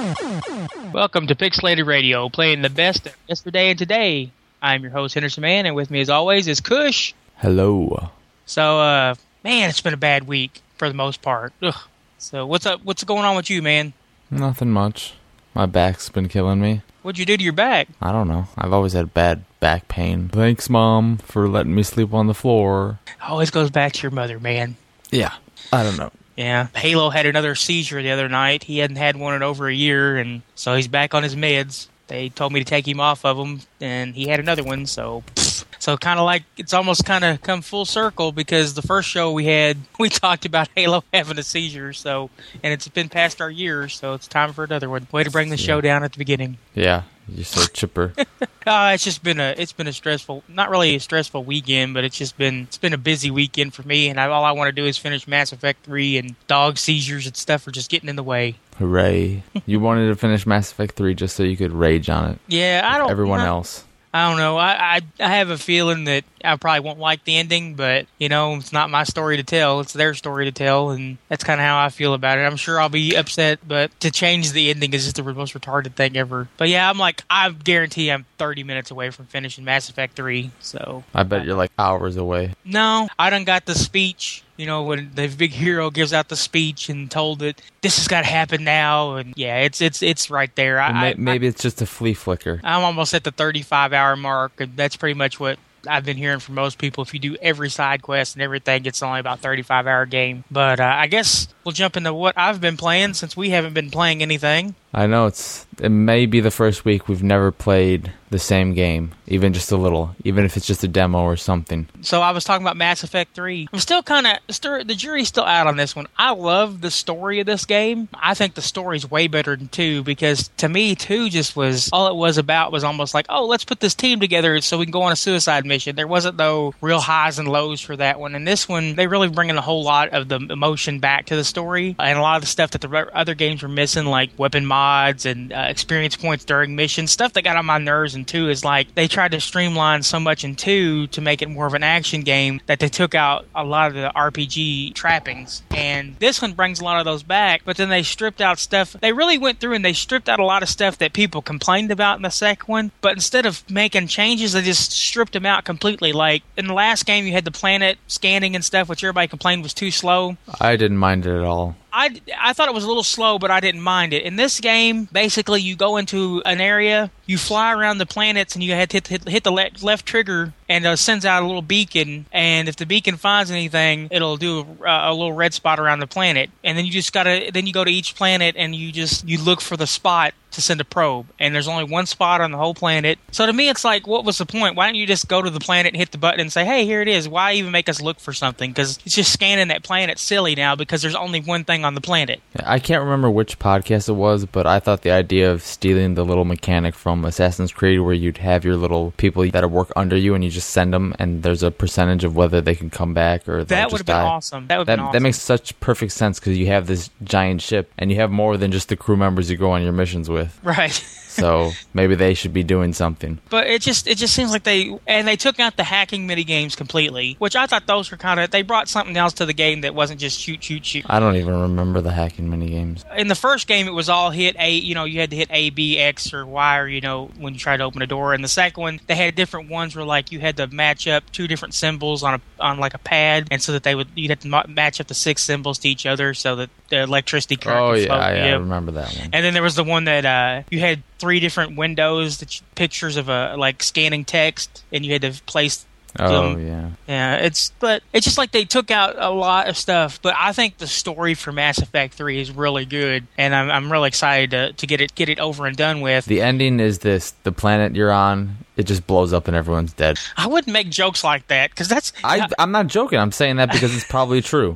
Welcome to Pixelated Radio, playing the best of yesterday and today. I'm your host, Henderson Man, and with me as always is Kush. Hello. So, man, it's been a bad week for the most part. Ugh. So, what's up? What's going on with you, man? Nothing much. My back's been killing me. What'd you do to your back? I don't know. I've always had bad back pain. Thanks, Mom, for letting me sleep on the floor. Always goes back to your mother, man. Yeah. I don't know. Yeah. Halo had another seizure the other night. He hadn't had one in over a year, and so he's back on his meds. They told me to take him off of them, and he had another one, so... So kind of like, it's almost kind of come full circle, because the first show we had, we talked about Halo having a seizure, so, and it's been past our years, so it's time for another one. Way to bring the show down at the beginning. Yeah, you're so chipper. It's been a stressful, not really a stressful weekend, but it's been a busy weekend for me, and all I want to do is finish Mass Effect 3, and dog seizures and stuff are just getting in the way. Hooray. You wanted to finish Mass Effect 3 just so you could rage on it. Yeah, I don't... Everyone else. I don't know. I have a feeling that I probably won't like the ending, but, you know, it's not my story to tell. It's their story to tell, and that's kind of how I feel about it. I'm sure I'll be upset, but to change the ending is just the most retarded thing ever. But, yeah, I guarantee I'm 30 minutes away from finishing Mass Effect 3, so... I bet you're, like, hours away. No, I done got the speech... You know, when the big hero gives out the speech and told it, this has got to happen now, and yeah, it's right there. Maybe it's just a flea flicker. I'm almost at the 35-hour mark, and that's pretty much what I've been hearing from most people. If you do every side quest and everything, it's only about a 35-hour game. But I guess we'll jump into what I've been playing, since we haven't been playing anything. I know it may be the first week we've never played the same game, even just a little, even if it's just a demo or something. So I was talking about Mass Effect 3. I'm still kind of, the jury's still out on this one. I love the story of this game. I think the story's way better than 2, because to me, 2 just was, all it was about was almost like, oh, let's put this team together so we can go on a suicide mission. There wasn't no real highs and lows for that one. And this one, they really bringing a whole lot of the emotion back to the story, and a lot of the stuff that the other games were missing, like weapon mods and experience points during missions, stuff that got on my nerves in 2 is like they tried to streamline so much in 2 to make it more of an action game that they took out a lot of the RPG trappings. And this one brings a lot of those back, but then they stripped out stuff. They really went through and they stripped out a lot of stuff that people complained about in the second one, but instead of making changes, they just stripped them out completely. Like in the last game, you had the planet scanning and stuff, which everybody complained was too slow. I didn't mind it at all. I thought it was a little slow, but I didn't mind it. In this game, basically, you go into an area, you fly around the planets, and you have to hit the left trigger, and it sends out a little beacon. And if the beacon finds anything, it'll do a little red spot around the planet. And then you go to each planet, and you look for the spot to send a probe, and there's only one spot on the whole planet. So to me, it's like, what was the point? Why don't you just go to the planet and hit the button and say, hey, here it is? Why even make us look for something? Because it's just scanning that planet silly now, because there's only one thing on the planet. I can't remember which podcast it was, but I thought the idea of stealing the little mechanic from Assassin's Creed, where you'd have your little people that work under you, and you just send them, and there's a percentage of whether they can come back or that would have been awesome. That makes such perfect sense, because you have this giant ship, and you have more than just the crew members you go on your missions with. Right. So maybe they should be doing something. But it just seems like they took out the hacking mini games completely, which I thought those were they brought something else to the game that wasn't just shoot. I don't even remember the hacking mini games. In the first game, it was all hit A. You know, you had to hit A, B, X, or Y, or when you tried to open a door. And the second one, they had different ones where like you had to match up 2 different symbols on like a pad, and so that you'd have to match up the 6 symbols to each other so that the electricity current. Oh yeah, I remember that one. And then there was the one that you had 3 different windows, pictures of like scanning text, and you had to place. Oh yeah. Yeah, it's just like they took out a lot of stuff. But I think the story for Mass Effect 3 is really good, and I'm really excited to get it over and done with. The ending is the planet you're on, it just blows up and everyone's dead. I wouldn't make jokes like that, because that's. I'm not joking. I'm saying that because it's probably true.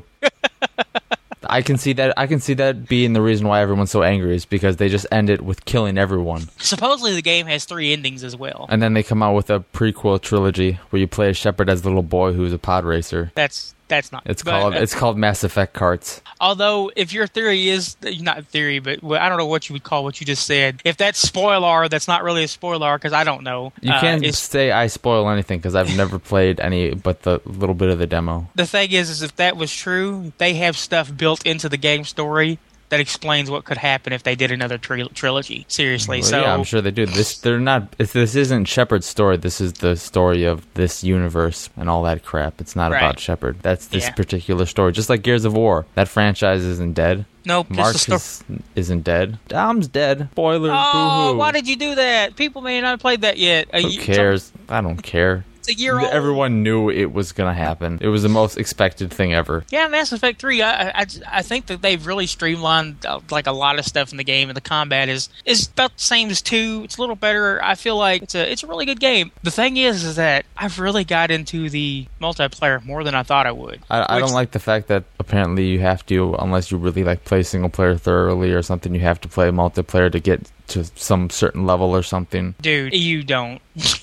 I can see that being the reason why everyone's so angry, is because they just end it with killing everyone. Supposedly the game has 3 endings as well. And then they come out with a prequel trilogy where you play as Shepard as a little boy who's a pod racer. That's not. It's called Mass Effect Karts. Although, if your theory is not theory, but I don't know what you would call what you just said. If that's spoiler, that's not really a spoiler, because I don't know. You can't say I spoil anything, because I've never played any but the little bit of the demo. The thing is if that was true, they have stuff built into the game story that explains what could happen if they did another trilogy. Seriously, Well, so yeah, I'm sure they do. This isn't Shepard's story. This is the story of this universe and all that crap. It's not about Shepard. That's this particular story. Just like Gears of War, that franchise isn't dead. Nope, Marcus isn't dead. Dom's dead. Spoilers. Oh, boo-hoo. why did you do that? People may not have played that yet. Who cares? I don't care. It's a year old. Everyone knew it was going to happen. It was the most expected thing ever. Yeah, Mass Effect 3, I think that they've really streamlined like a lot of stuff in the game, and the combat is about the same as 2. It's a little better. I feel like it's a really good game. The thing is that I've really got into the multiplayer more than I thought I would. I don't like the fact that apparently you have to, unless you really like play single player thoroughly or something, you have to play multiplayer to get to some certain level or something. Dude, you don't.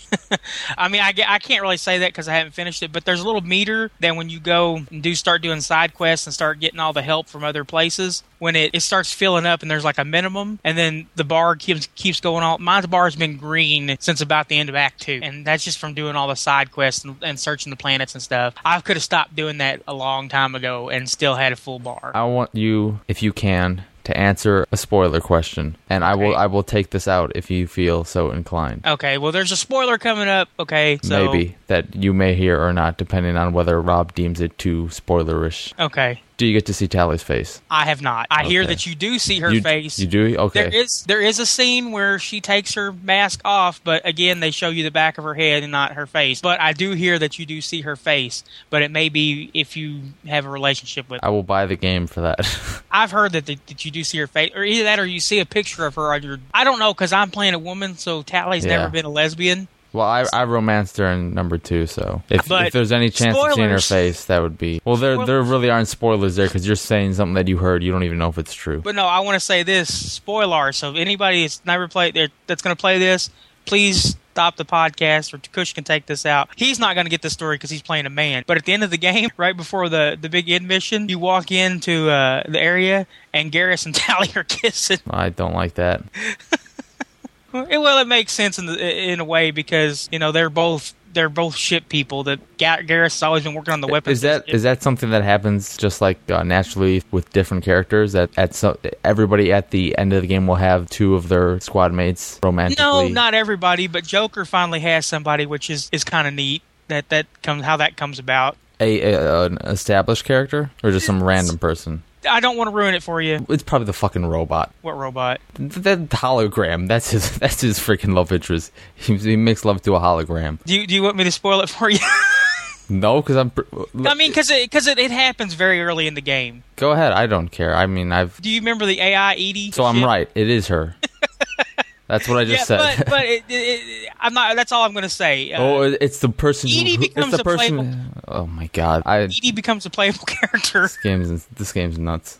I mean, I can't really say that because I haven't finished it, but there's a little meter that when you go and start doing side quests and start getting all the help from other places, when it starts filling up and there's like a minimum, and then the bar keeps going on. My bar has been green since about the end of Act 2, and that's just from doing all the side quests and searching the planets and stuff. I could have stopped doing that a long time ago and still had a full bar. I want you, if you can, to answer a spoiler question, and Okay. I will take this out if you feel so inclined. Okay, well, there's a spoiler coming up. Okay, so Maybe that you may hear or not, depending on whether Rob deems it too spoilerish. Okay. Do you get to see Tally's face? I have not. I hear Okay. that you do see her You- face. You do? Okay. There is a scene where she takes her mask off, but again, they show you the back of her head and not her face. But I do hear that you do see her face, but it may be if you have a relationship with her. I will buy the game for that. I've heard that you do see her face, or either that or you see a picture of her on your... I don't know, because I'm playing a woman, so Tally's Yeah. never been a lesbian. Well, I romanced her in number 2, so if there's any chance of seeing her Spoilers. face, that would be... Well, there really aren't spoilers there, because you're saying something that you heard. You don't even know if it's true. But no, I want to say this, spoiler, so anybody that's never played that's going to play this, please stop the podcast, or Kush can take this out. He's not going to get the story because he's playing a man. But at the end of the game, right before the big end mission, you walk into the area, and Garrus and Tally are kissing. I don't like that. Well, it makes sense in a way because they're both ship people. That Garrus has always been working on the weapons. Is that something that happens just like naturally with different characters? That everybody at the end of the game will have 2 of their squad mates romantically? No, not everybody, but Joker finally has somebody, which is kind of neat. How that comes about. An established character or just some random person? I don't want to ruin it for you. It's probably the fucking robot. What robot? That hologram. That's his freaking love interest. He makes love to a hologram. Do you want me to spoil it for you? No, because I mean, because it happens very early in the game. Go ahead. I don't care. I mean, Do you remember the AI Edie? So I'm right. It is her. That's what I just said. But I'm not. That's all I'm going to say. It's the person. Edie becomes a playable. Oh my god! Edie becomes a playable character. This game's nuts.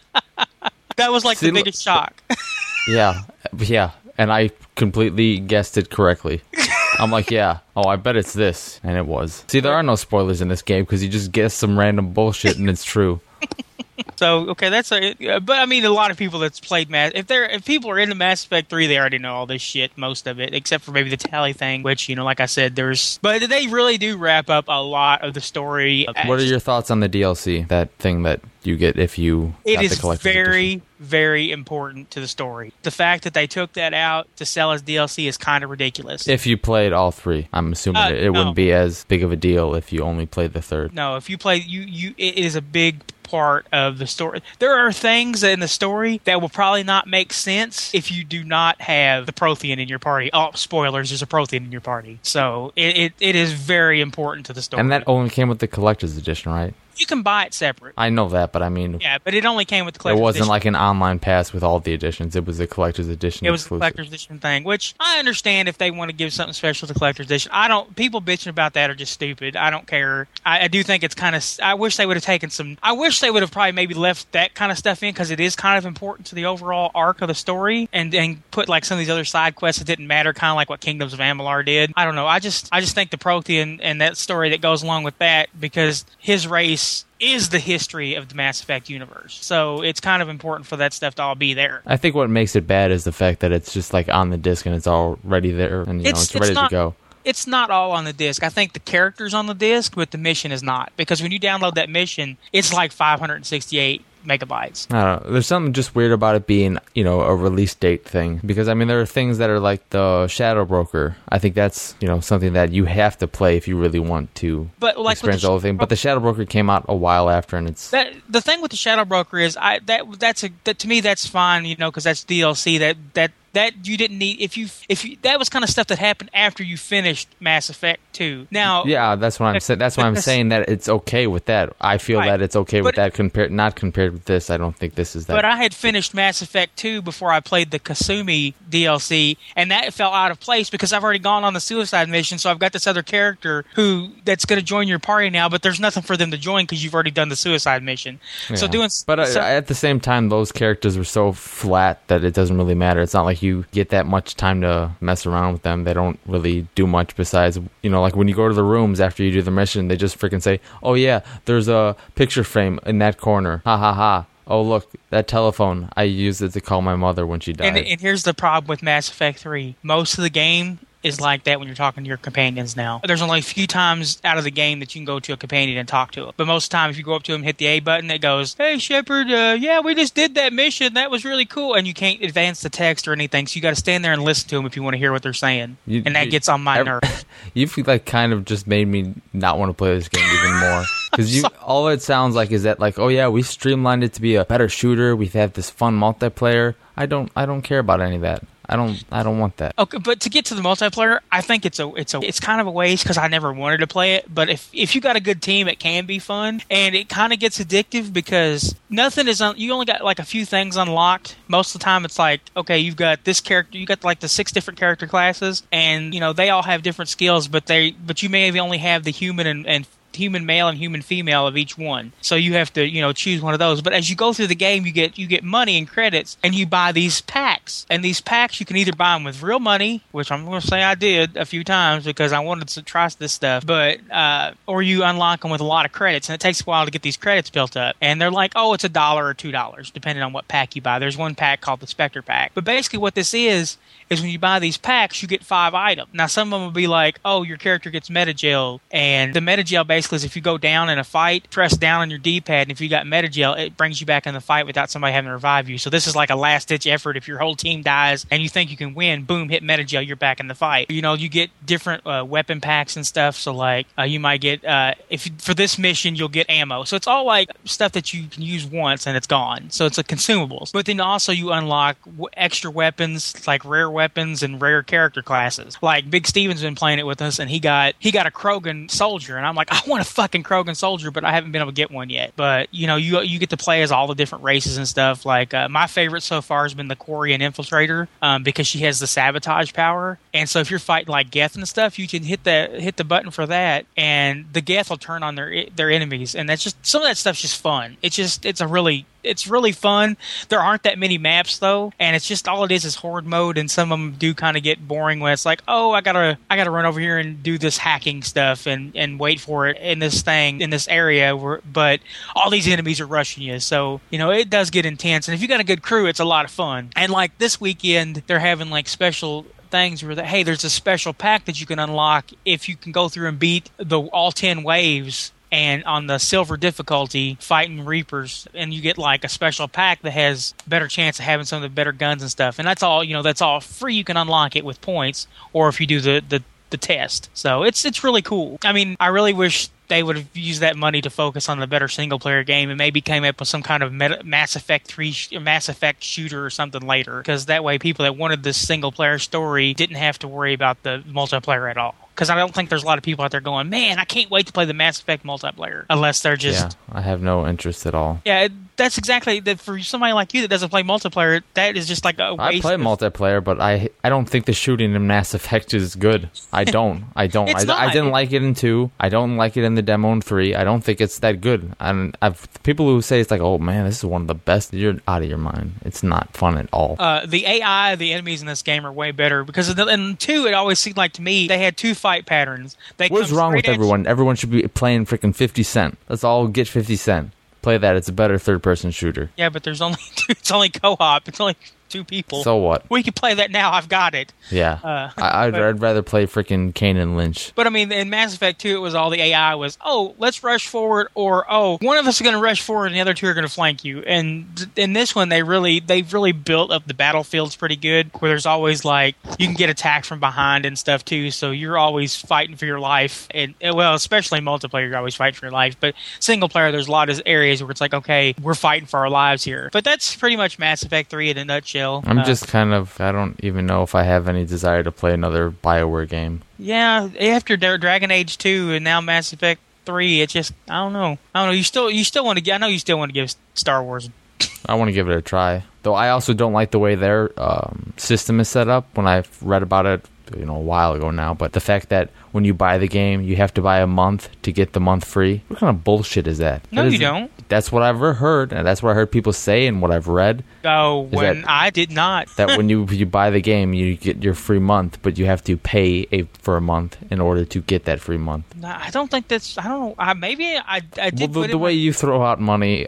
That was like the biggest shock. Yeah, and I completely guessed it correctly. I'm like, yeah. Oh, I bet it's this, and it was. See, there are no spoilers in this game because you just guess some random bullshit and it's true. So okay, but I mean, a lot of people that's played if people are into Mass Effect 3, they already know all this shit, most of it, except for maybe the Tally thing, which like I said, but they really do wrap up a lot of the story. What are your thoughts on the DLC? That thing that you get if you It got is the collector's very, edition? very important to the story. The fact that they took that out to sell as DLC is kind of ridiculous. If you played all 3, I'm assuming it wouldn't be as big of a deal if you only played the 3rd. No, if you play, it is a big part of the story. There are things in the story that will probably not make sense if you do not have the Prothean in your party. Oh, spoilers, there's a Prothean in your party. So it is very important to the story. And that only came with the collector's edition, right? You can buy it separate. I know that, but I mean... Yeah, but it only came with the It collector's wasn't edition. like an online pass with all the editions. It was a collector's edition It was exclusive. the collector's edition thing, which I understand if they want to give something special to the collector's edition. People bitching about that are just stupid. I don't care. I do think it's kind of... I wish they would have taken some... I wish they would have probably maybe left that kind of stuff in because it is kind of important to the overall arc of the story and put like some of these other side quests that didn't matter, kind of like what Kingdoms of Amalur did. I don't know. I just think the Prothean and that story that goes along with that, because his race is the history of the Mass Effect universe. So it's kind of important for that stuff to all be there. I think what makes it bad is the fact that it's just like on the disc and it's already there and it's ready to go. It's not all on the disc. I think the character's on the disc, but the mission is not. Because when you download that mission, it's like 568 megabytes. I don't know. There's something just weird about it being, a release date thing. Because, I mean, there are things that are like the Shadow Broker. I think that's, something that you have to play if you really want to experience the whole thing. But the Shadow Broker came out a while after, and it's... The thing with the Shadow Broker is, to me, that's fine, because that's DLC. That you didn't need if you that was kind of stuff that happened after you finished Mass Effect 2. Now, yeah, that's what I'm saying. That's why I'm saying that it's okay with that. I feel that it's okay with that not compared with this. I don't think this is that. But I had finished Mass Effect 2 before I played the Kasumi DLC, and that fell out of place because I've already gone on the suicide mission. So I've got this other character that's going to join your party now, but there's nothing for them to join because you've already done the suicide mission. Yeah. At the same time, those characters were so flat that it doesn't really matter. It's not like you get that much time to mess around with them. They don't really do much besides, like when you go to the rooms after you do the mission, they just freaking say, oh yeah, there's a picture frame in that corner. Ha ha ha. Oh look, that telephone. I used it to call my mother when she died. And here's the problem with Mass Effect 3. Most of the game is like that when you're talking to your companions now. There's only a few times out of the game that you can go to a companion and talk to them. But most of the time, if you go up to them, hit the A button, it goes, hey, Shepard, yeah, we just did that mission. That was really cool. And you can't advance the text or anything, so you got to stand there and listen to them if you want to hear what they're saying. And that gets on my nerves. You've kind of just made me not want to play this game even more. Because all it sounds like is that oh yeah, we streamlined it to be a better shooter. We have this fun multiplayer. I don't care about any of that. I don't want that. Okay, but to get to the multiplayer, I think it's kind of a waste because I never wanted to play it. But if you got a good team, it can be fun, and it kind of gets addictive because nothing is you only got like a few things unlocked. Most of the time, it's like, okay, you've got this character, you got like the 6 different character classes, and they all have different skills, but you may only have the human and human male and human female of each one. So you have to, choose one of those. But as you go through the game, you get money and credits, and you buy these packs. And these packs, you can either buy them with real money, which I'm going to say I did a few times because I wanted to try this stuff, but or you unlock them with a lot of credits, and it takes a while to get these credits built up. And they're like, oh, it's $1 or $2, depending on what pack you buy. There's one pack called the Spectre Pack. But basically what this is when you buy these packs, you get 5 items. Now, some of them will be like, oh, your character gets metagel, and the metagel basically is if you go down in a fight, press down on your D-pad, and if you got metagel, it brings you back in the fight without somebody having to revive you. So this is like a last-ditch effort. If your whole team dies and you think you can win, boom, hit metagel, you're back in the fight. You get different weapon packs and stuff, so like you might get, for this mission, you'll get ammo. So it's all like stuff that you can use once and it's gone. So it's a consumables. But then also you unlock extra weapons, like rare weapons and rare character classes. Like Big Steven's been playing it with us, and he got a Krogan soldier, and I'm like, I want a fucking Krogan soldier, but I haven't been able to get one yet. But you get to play as all the different races and stuff. Like my favorite so far has been the Quarian Infiltrator, because she has the sabotage power, and so if you're fighting like Geth and stuff, you can hit the button for that, and the Geth will turn on their enemies, and that's just some of that stuff's just fun. It's really fun. There aren't that many maps though, and it's just all it is horde mode, and some of them do kind of get boring when it's like, oh, I gotta run over here and do this hacking stuff and wait for it in this area but all these enemies are rushing you, so it does get intense. And if you got a good crew, it's a lot of fun. And like this weekend, they're having like special things where hey, there's a special pack that you can unlock if you can go through and beat all 10 waves. And on the silver difficulty, fighting Reapers, and you get like a special pack that has better chance of having some of the better guns and stuff. And that's all, that's all free. You can unlock it with points, or if you do the test. So it's really cool. I mean, I really wish they would have used that money to focus on the better single player game and maybe came up with some kind of Mass Effect 3 Mass Effect shooter or something later, because that way people that wanted this single player story didn't have to worry about the multiplayer at all. Because I don't think there's a lot of people out there going, man, I can't wait to play the Mass Effect multiplayer. Unless they're just... Yeah, I have no interest at all. Yeah, that's exactly... For somebody like you that doesn't play multiplayer, that is just like a waste. I play multiplayer, but I don't think the shooting in Mass Effect is good. I don't. I didn't like it in 2. I don't like it in the demo in 3. I don't think it's that good. And people who say it's like, oh man, this is one of the best, you're out of your mind. It's not fun at all. The AI, the enemies in this game are way better. Because in 2, it always seemed like to me, they had 2 fight patterns. What's wrong with everyone? Everyone should be playing freaking 50 Cent. Let's all get 50 Cent. Play that. It's a better third-person shooter. Yeah, but there's only it's only co-op. It's only 2 people. So what? We can play that now. I've got it. Yeah. I'd rather play freaking Kane and Lynch. But I mean, in Mass Effect 2, it was all the AI was, oh, let's rush forward, or oh, one of us is going to rush forward and the other 2 are going to flank you. And in this one, they've really built up the battlefields pretty good, where there's always like, you can get attacked from behind and stuff too, so you're always fighting for your life. And well, especially multiplayer, you're always fighting for your life. But single player, there's a lot of areas where it's like, okay, we're fighting for our lives here. But that's pretty much Mass Effect 3 in a nutshell. I'm just kind of, I don't even know if I have any desire to play another BioWare game. Yeah, after Dragon Age 2 and now Mass Effect 3, it's just, I don't know. You still want to. I know you still want to give Star Wars. I want to give it a try. Though I also don't like the way their system is set up. When I read about it, a while ago now, but the fact that when you buy the game, you have to buy a month to get the month free. What kind of bullshit is that? No, you don't. That's what I've heard, and that's what I heard people say and what I've read. Oh, I did not. That when you buy the game, you get your free month, but you have to pay for a month in order to get that free month. No, I don't think that's. I don't know. Maybe I did. Well, the way you throw out money,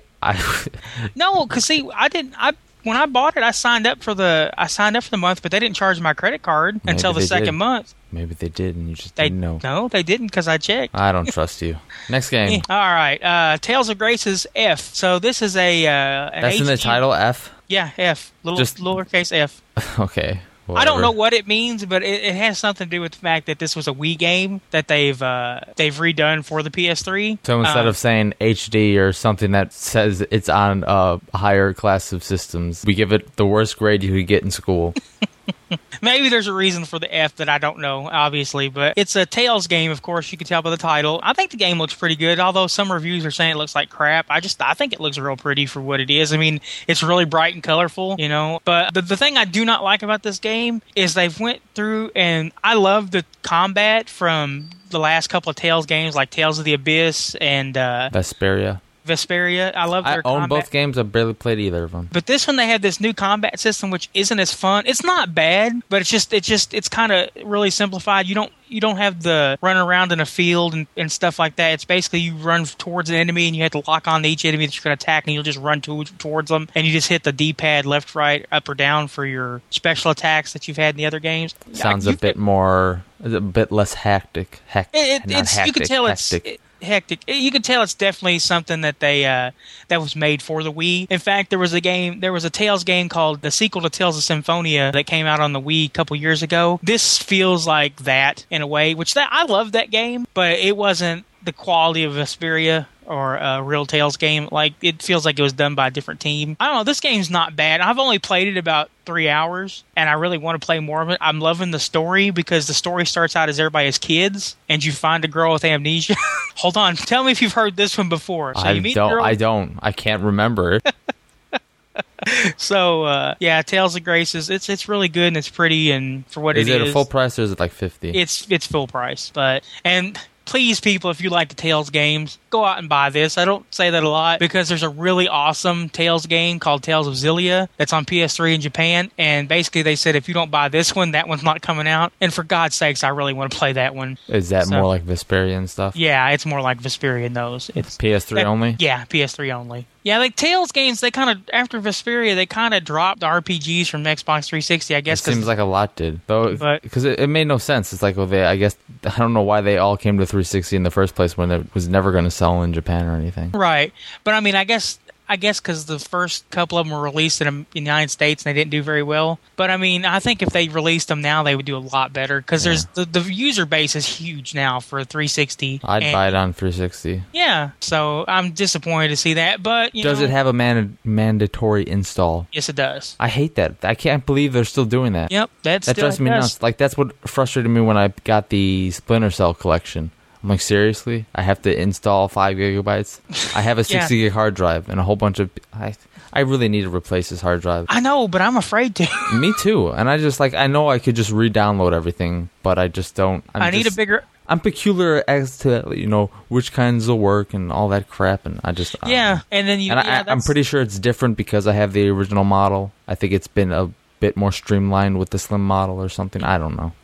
No, because see, I didn't. When I bought it, I signed up for the month, but they didn't charge my credit card until the second month. Maybe they did, and you just didn't know. No, they didn't, because I checked. I don't trust you. Next game. All right, Tales of Grace's F. So this is that's in the title, F? Yeah, F. Lowercase f. Okay. Whatever. I don't know what it means, but it has something to do with the fact that this was a Wii game that they've redone for the PS3. So instead of saying HD or something that says it's on a higher class of systems, we give it the worst grade you could get in school. Maybe there's a reason for the F that I don't know, obviously, but it's a Tales game, of course. You can tell by the title. I think the game looks pretty good, although some reviews are saying it looks like crap. I think it looks real pretty for what it is. I mean, it's really bright and colorful, But the thing I do not like about this game is they've went through, and I love the combat from the last couple of Tales games, like Tales of the Abyss and Vesperia. I love their combat. I own both games. I've barely played either of them. But this one, they have this new combat system, which isn't as fun. It's not bad, but it's kind of really simplified. You don't have the run around in a field and stuff like that. It's basically you run towards an enemy and you have to lock on to each enemy that you're going to attack, and you'll just run towards them, and you just hit the D-pad left, right, up or down for your special attacks that you've had in the other games. Sounds a bit less hectic. You can tell it's hectic. You can tell it's definitely something that that was made for the Wii. In fact, there was a Tales game called the sequel to Tales of Symphonia that came out on the Wii a couple years ago. This feels like that in a way, I love that game, but it wasn't the quality of Vesperia or a real Tales game. Like, it feels like it was done by a different team. I don't know, this game's not bad. I've only played it about 3 hours, and I really want to play more of it. I'm loving the story, because the story starts out as everybody as kids, and you find a girl with amnesia. Hold on, tell me if you've heard this one before. So I don't. I can't remember. So, yeah, Tales of Grace it's really good, and it's pretty, and for what it is. Is it a full price, or is it like $50? It's full price, and please, people, if you like the Tales games, go out and buy this. I don't say that a lot, because there's a really awesome Tales game called Tales of Xillia that's on PS3 in Japan, and basically they said if you don't buy this one, that one's not coming out. And for God's sakes, I really want to play that one. Is that more like Vesperia and stuff? Yeah, it's more like Vesperia and those. It's PS3 only? Yeah, PS3 only. Yeah, like Tales games, they kind of, after Vesperia, they kind of dropped RPGs from Xbox 360, I guess. It seems like a lot did. Though, because it made no sense. It's like, I don't know why they all came to 360 in the first place when it was never going to sell in Japan or anything. Right. But I mean, I guess because the first couple of them were released in the United States and they didn't do very well. But I mean, I think if they released them now, they would do a lot better, because there's the user base is huge now for 360. I'd buy it on 360. Yeah, so I'm disappointed to see that. But does it have a mandatory install? Yes, it does. I hate that. I can't believe they're still doing that. Yep, that drives me nuts. Like, that's what frustrated me when I got the Splinter Cell collection. I'm like, seriously? I have to install 5 gigabytes? I have a 60 gig hard drive and a whole bunch of... I really need to replace this hard drive. I know, but I'm afraid to. Me too. And I just, I know I could just re-download everything, but I just don't. I need a bigger... I'm peculiar as to, which kinds will work and all that crap, and I just... Yeah, and then I'm pretty sure it's different because I have the original model. I think it's been a bit more streamlined with the slim model or something. I don't know.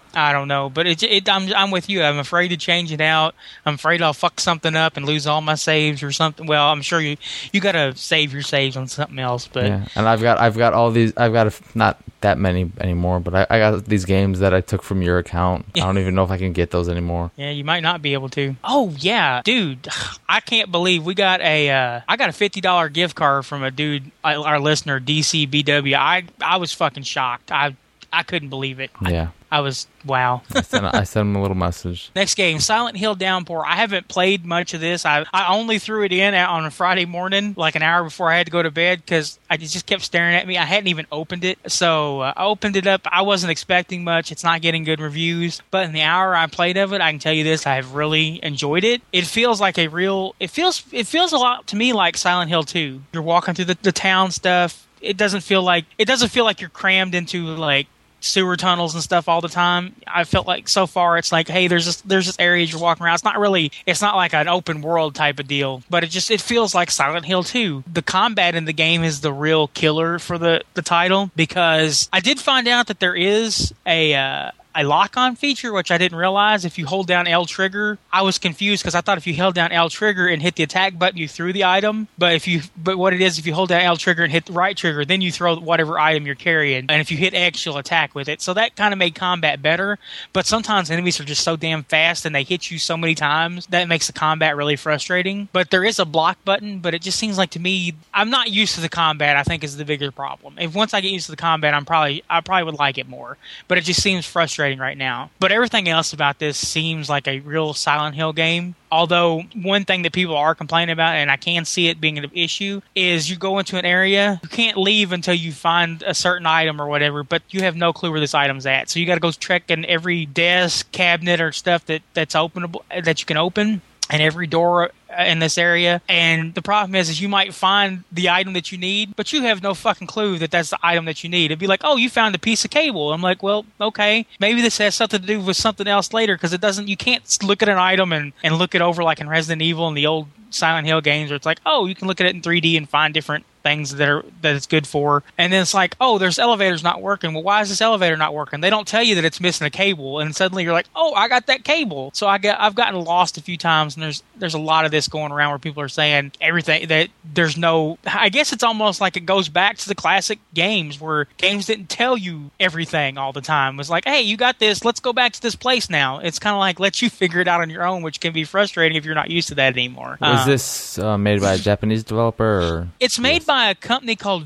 I don't know, but I'm with you. I'm afraid to change it out. I'm afraid I'll fuck something up and lose all my saves or something. Well, I'm sure you gotta save your saves on something else. But yeah, and I've got all these. I've got not that many anymore, but I got these games that I took from your account. I don't even know if I can get those anymore. Yeah, you might not be able to. Oh yeah, dude, I can't believe we got I got a $50 gift card from a dude, our listener DCBW. I was fucking shocked. I couldn't believe it. Yeah. I was, wow. I sent him a little message. Next game, Silent Hill Downpour. I haven't played much of this. I only threw it in on a Friday morning, like an hour before I had to go to bed, because it just kept staring at me. I hadn't even opened it. So I opened it up. I wasn't expecting much. It's not getting good reviews. But in the hour I played of it, I can tell you this, I have really enjoyed it. It feels like it feels a lot to me like Silent Hill 2. You're walking through the town stuff. It doesn't feel like you're crammed into like sewer tunnels and stuff all the time. I felt like so far it's like, hey, there's this areas you're walking around. It's not like an open world type of deal, but it feels like Silent Hill 2. The combat in the game is the real killer for the title, because I did find out that there is a lock-on feature, which I didn't realize. If you hold down L trigger, I was confused because I thought if you held down L trigger and hit the attack button, you threw the item. But what it is, if you hold down L trigger and hit the right trigger, then you throw whatever item you're carrying. And if you hit X, you'll attack with it. So that kind of made combat better. But sometimes enemies are just so damn fast and they hit you so many times that makes the combat really frustrating. But there is a block button, but it just seems like to me, I'm not used to the combat, I think is the bigger problem. If once I get used to the combat, I probably would like it more. But it just seems frustrating right now. But everything else about this seems like a real Silent Hill game. Although one thing that people are complaining about, and I can see it being an issue, is you go into an area, you can't leave until you find a certain item or whatever, but you have no clue where this item's at. So you got to go check in every desk, cabinet, or stuff that's openable, that you can open, and every door in this area. And the problem is you might find the item that you need, but you have no fucking clue that that's the item that you need. It'd be like, oh, you found a piece of cable. I'm like, well, okay, maybe this has something to do with something else later, because you can't look at an item and look it over like in Resident Evil and the old Silent Hill games where it's like, oh, you can look at it in 3D and find different things that it's good for. And then it's like, oh, there's elevators not working. Well, why is this elevator not working? They don't tell you that it's missing a cable, and suddenly you're like, oh, I got that cable. So I've gotten lost a few times, and there's a lot of this going around where people are saying everything that there's no. I guess it's almost like it goes back to the classic games where games didn't tell you everything all the time. It was like, hey, you got this, let's go back to this place now. It's kind of like let you figure it out on your own, which can be frustrating if you're not used to that anymore. Was this made by a Japanese developer? Or? It's made by a company called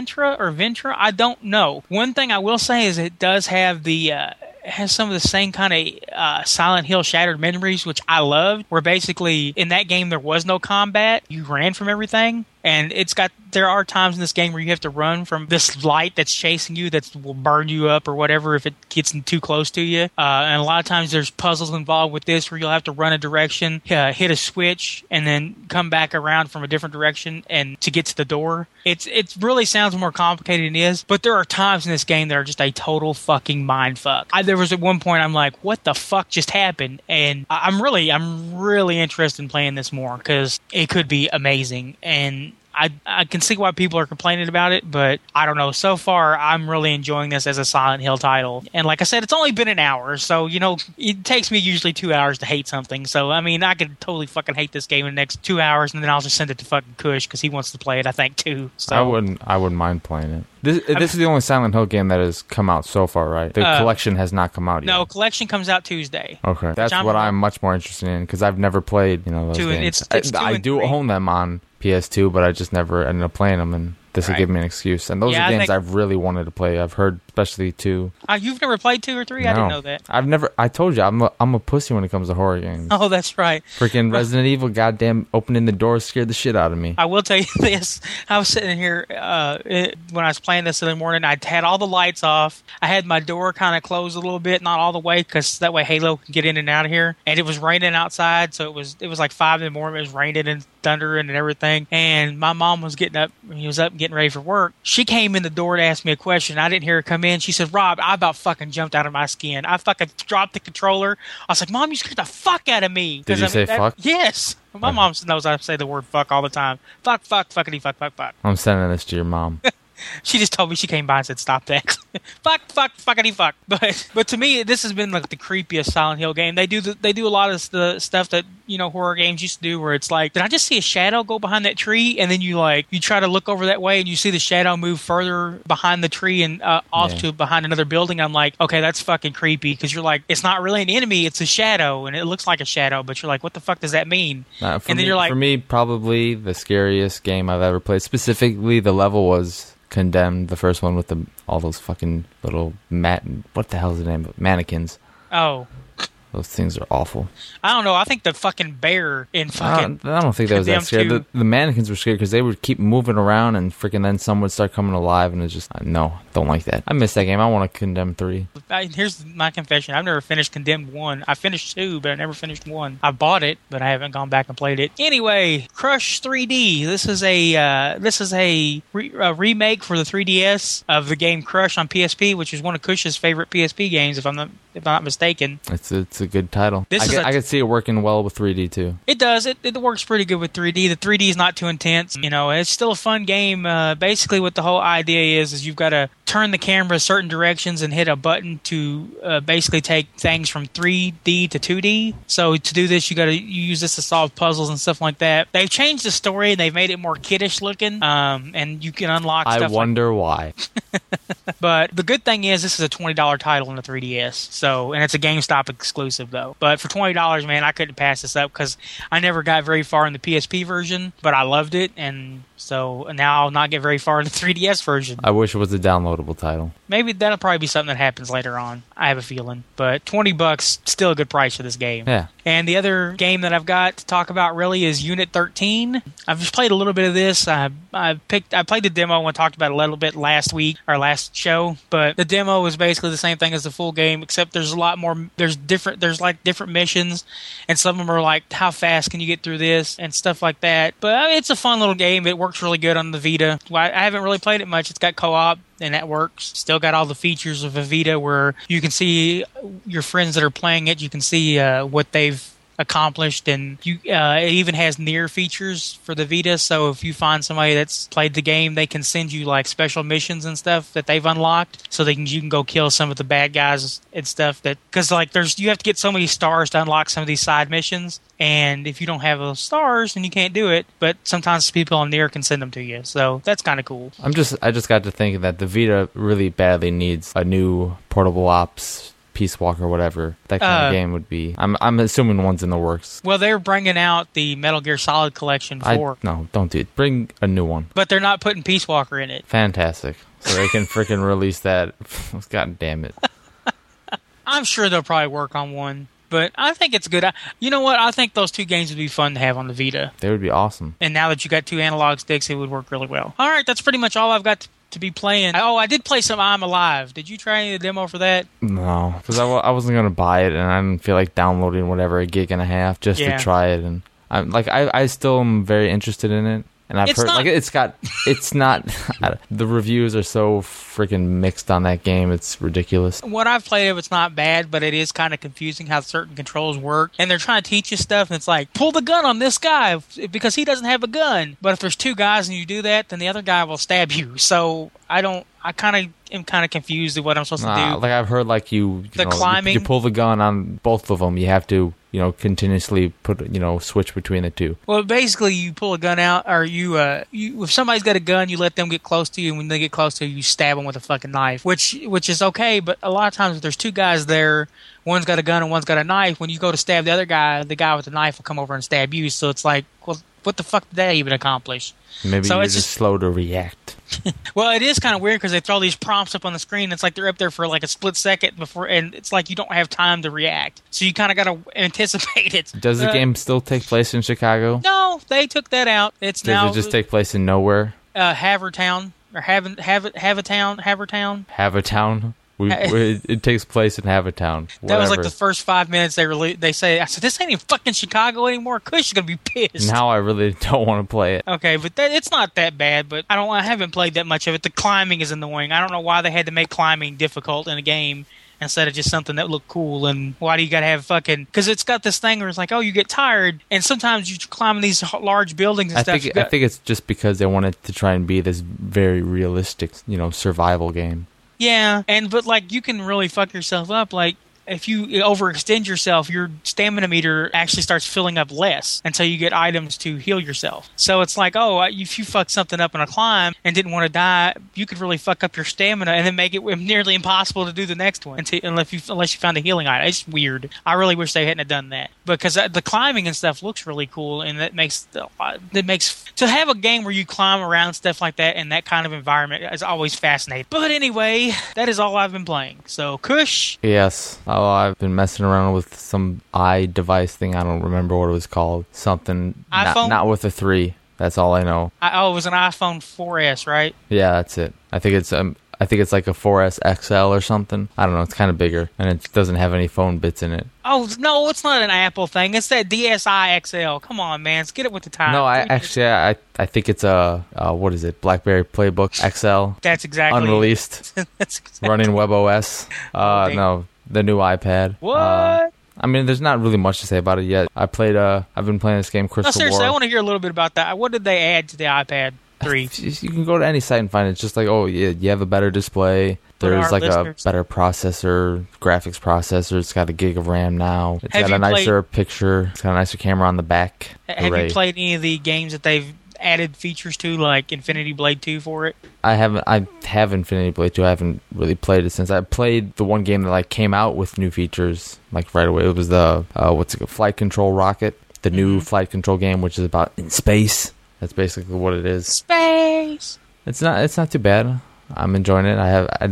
Ventra. I don't know. One thing I will say is it does have has some of the same kind of Silent Hill Shattered Memories, which I loved, where basically in that game there was no combat. You ran from everything. And there are times in this game where you have to run from this light that's chasing you that will burn you up or whatever if it gets too close to you. And a lot of times there's puzzles involved with this where you'll have to run a direction, hit a switch, and then come back around from a different direction and to get to the door. It really sounds more complicated than it is, but there are times in this game that are just a total fucking mindfuck. There was at one point I'm like, what the fuck just happened? And I'm really interested in playing this more because it could be amazing. And I can see why people are complaining about it, but I don't know. So far, I'm really enjoying this as a Silent Hill title. And like I said, it's only been an hour, so, it takes me usually 2 hours to hate something. So, I mean, I could totally fucking hate this game in the next 2 hours, and then I'll just send it to fucking Kush because he wants to play it, I think, too. So I wouldn't mind playing it. This is the only Silent Hill game that has come out so far, right? The collection has not come out yet. No, collection comes out Tuesday. Okay, that's what I'm much more interested in because I've never played, those games. I do own them on PS2, but I just never ended up playing them, and this will give me an excuse. And those are games I've really wanted to play. I've heard, especially 2. You've never played 2 or 3? No. I didn't know that. I told you, I'm a pussy when it comes to horror games. Oh, that's right. Freaking Resident Evil, goddamn, opening the door scared the shit out of me. I will tell you this. I was sitting here when I was playing this in the morning. I had all the lights off. I had my door kind of closed a little bit, not all the way, because that way Halo can get in and out of here. And it was raining outside, so it was like 5 in the morning. It was raining and thundering and everything. And my mom was getting up. He was up and getting ready for work. She came in the door to ask me a question. I didn't hear her come in. She said, Rob, I about fucking jumped out of my skin. I fucking dropped the controller. I was like, Mom, you scared the fuck out of me. Did you say fuck? Yes. My mom knows I say the word fuck all the time. Fuck, fuckity, fuck. I'm sending this to your mom. She just told me, she came by and said, "Stop that." Fuckity fuck. But to me, this has been like the creepiest Silent Hill game. They do a lot of the stuff that, you know, horror games used to do, where it's like, did I just see a shadow go behind that tree? And then you try to look over that way and you see the shadow move further behind the tree and off to behind another building. I'm like, okay, that's fucking creepy, because you're like, it's not really an enemy, it's a shadow, and it looks like a shadow, but you're like, what the fuck does that mean? And then you're like, for me, probably the scariest game I've ever played. Specifically, the level was Condemned, the first one with all those fucking little what the hell is the name of it? Mannequins. Oh. Those things are awful. I don't know. I think the fucking bear in fucking... I don't think that was that scary. The mannequins were scary because they would keep moving around and freaking then some would start coming alive, and it's just... No, don't like that. I miss that game. I want to Condemn 3. Here's my confession. I've never finished Condemned 1. I finished 2, but I never finished 1. I bought it, but I haven't gone back and played it. Anyway, Crush 3D. This is a remake for the 3DS of the game Crush on PSP, which is one of Cush's favorite PSP games, if I'm not mistaken. It's a good title. I could see it working well with 3D too. It does. It works pretty good with 3D. The 3D is not too intense. You know, it's still a fun game. Basically, what the whole idea is you've got to turn the camera certain directions and hit a button to basically take things from 3D to 2D. So to do this, you use this to solve puzzles and stuff like that. They've changed the story and they've made it more kiddish looking. And you can unlock stuff. I wonder why. But the good thing is this is a $20 title on the 3DS. And it's a GameStop exclusive though. But for $20, man, I couldn't pass this up because I never got very far in the PSP version, but I loved it, and so now I'll not get very far in the 3DS version. I wish it was a downloadable title. Maybe that'll probably be something that happens later on. I have a feeling. But $20, still a good price for this game. Yeah. And the other game that I've got to talk about really is Unit 13. I've just played a little bit of this. I played the demo and talked about it a little bit last week, or last show. But the demo was basically the same thing as the full game, except there's a lot more. There's different missions, and some of them are like, how fast can you get through this and stuff like that. But I mean, it's a fun little game. It works really good on the Vita. I haven't really played it much. It's got co-op, and that works. Still got all the features of a Vita where you can see your friends that are playing it. You can see what they've accomplished, and it even has near features for the Vita. So if you find somebody that's played the game, they can send you like special missions and stuff that they've unlocked, so you can go kill some of the bad guys and stuff. Because like you have to get so many stars to unlock some of these side missions, and if you don't have those stars, then you can't do it. But sometimes people on near can send them to you, so that's kind of cool. I just got to thinking that the Vita really badly needs a new Portable Ops, Peace Walker, whatever that kind of game would be. I'm assuming one's in the works. Well, they're bringing out the Metal Gear Solid collection No, don't do it. Bring a new one. But they're not putting Peace Walker in it. Fantastic. So they can freaking release that. God damn it. I'm sure they'll probably work on one. But I think it's good. You know what? I think those two games would be fun to have on the Vita. They would be awesome. And now that you got two analog sticks, it would work really well. All right, that's pretty much all I've got to be playing. Oh, I did play some I'm Alive. Did you try any of the demo for that? No, because I wasn't going to buy it, and I didn't feel like downloading whatever, a gig and a half just to try it. And I still am very interested in it. And I've heard the reviews are so freaking mixed on that game. It's ridiculous. What I've played of it's not bad, but it is kind of confusing how certain controls work. And they're trying to teach you stuff, and it's like, pull the gun on this guy because he doesn't have a gun. But if there's two guys and you do that, then the other guy will stab you. So I kind of am kind of confused at what I'm supposed to do. Like I've heard, like climbing. You pull the gun on both of them. You have to, continuously switch between the two. Well, basically, you pull a gun out, or you if somebody's got a gun, you let them get close to you, and when they get close to you, you stab them with a fucking knife, which is okay. But a lot of times, if there's two guys there, one's got a gun and one's got a knife, when you go to stab the other guy, the guy with the knife will come over and stab you. So it's like, well, what the fuck did that even accomplish? Maybe you're just slow to react. Well, it is kind of weird because they throw these prompts up on the screen. It's like they're up there for like a split second before, and it's like you don't have time to react. So you kind of got to anticipate it. Does the game still take place in Chicago? No, they took that out. Does it just take place in nowhere? Havertown or Havertown. Havertown. It takes place in Havertown. That was like the first 5 minutes they say. I said, this ain't even fucking Chicago anymore. Kush is gonna be pissed. Now I really don't want to play it. Okay, but it's not that bad. But I haven't played that much of it. The climbing is annoying. I don't know why they had to make climbing difficult in a game instead of just something that looked cool. And why do you gotta have fucking? Because it's got this thing where it's like, oh, you get tired, and sometimes you climb these large buildings and stuff. I think it's just because they wanted to try and be this very realistic, survival game. Yeah, but like you can really fuck yourself up, like. If you overextend yourself, your stamina meter actually starts filling up less until you get items to heal yourself. So it's like, if you fuck something up in a climb and didn't want to die, you could really fuck up your stamina and then make it nearly impossible to do the next one unless you found a healing item. It's weird. I really wish they hadn't have done that because the climbing and stuff looks really cool, and that makes to have a game where you climb around stuff like that in that kind of environment is always fascinating. But anyway, that is all I've been playing. So, Kush? Yes. Oh, I've been messing around with some iDevice thing. I don't remember what it was called. Something. iPhone? Not with a 3. That's all I know. It was an iPhone 4S, right? Yeah, that's it. I think it's like a 4S XL or something. I don't know. It's kind of bigger, and it doesn't have any phone bits in it. Oh, no, it's not an Apple thing. It's that DSi XL. Come on, man. Let's get it with the time. No, I think it's what is it? BlackBerry Playbook XL. That's exactly unreleased. That's exactly running WebOS. No, the new iPad. What? I mean, there's not really much to say about it yet. I've been playing this game, Crystal War. Seriously, I want to hear a little bit about that. What did they add to the iPad 3? You can go to any site and find it. It's just like, you have a better display. There's like a better processor, graphics processor. It's got a gig of RAM now. It's got a nicer picture. It's got a nicer camera on the back. Have you played any of the games that they've added features to, like Infinity Blade 2 for it? I have Infinity Blade 2. I haven't really played it since I played the one game that came out with new features right away. It was the Flight Control Rocket, the new Flight Control game, which is about in space. That's basically what it is. Space. It's not too bad. I'm enjoying it.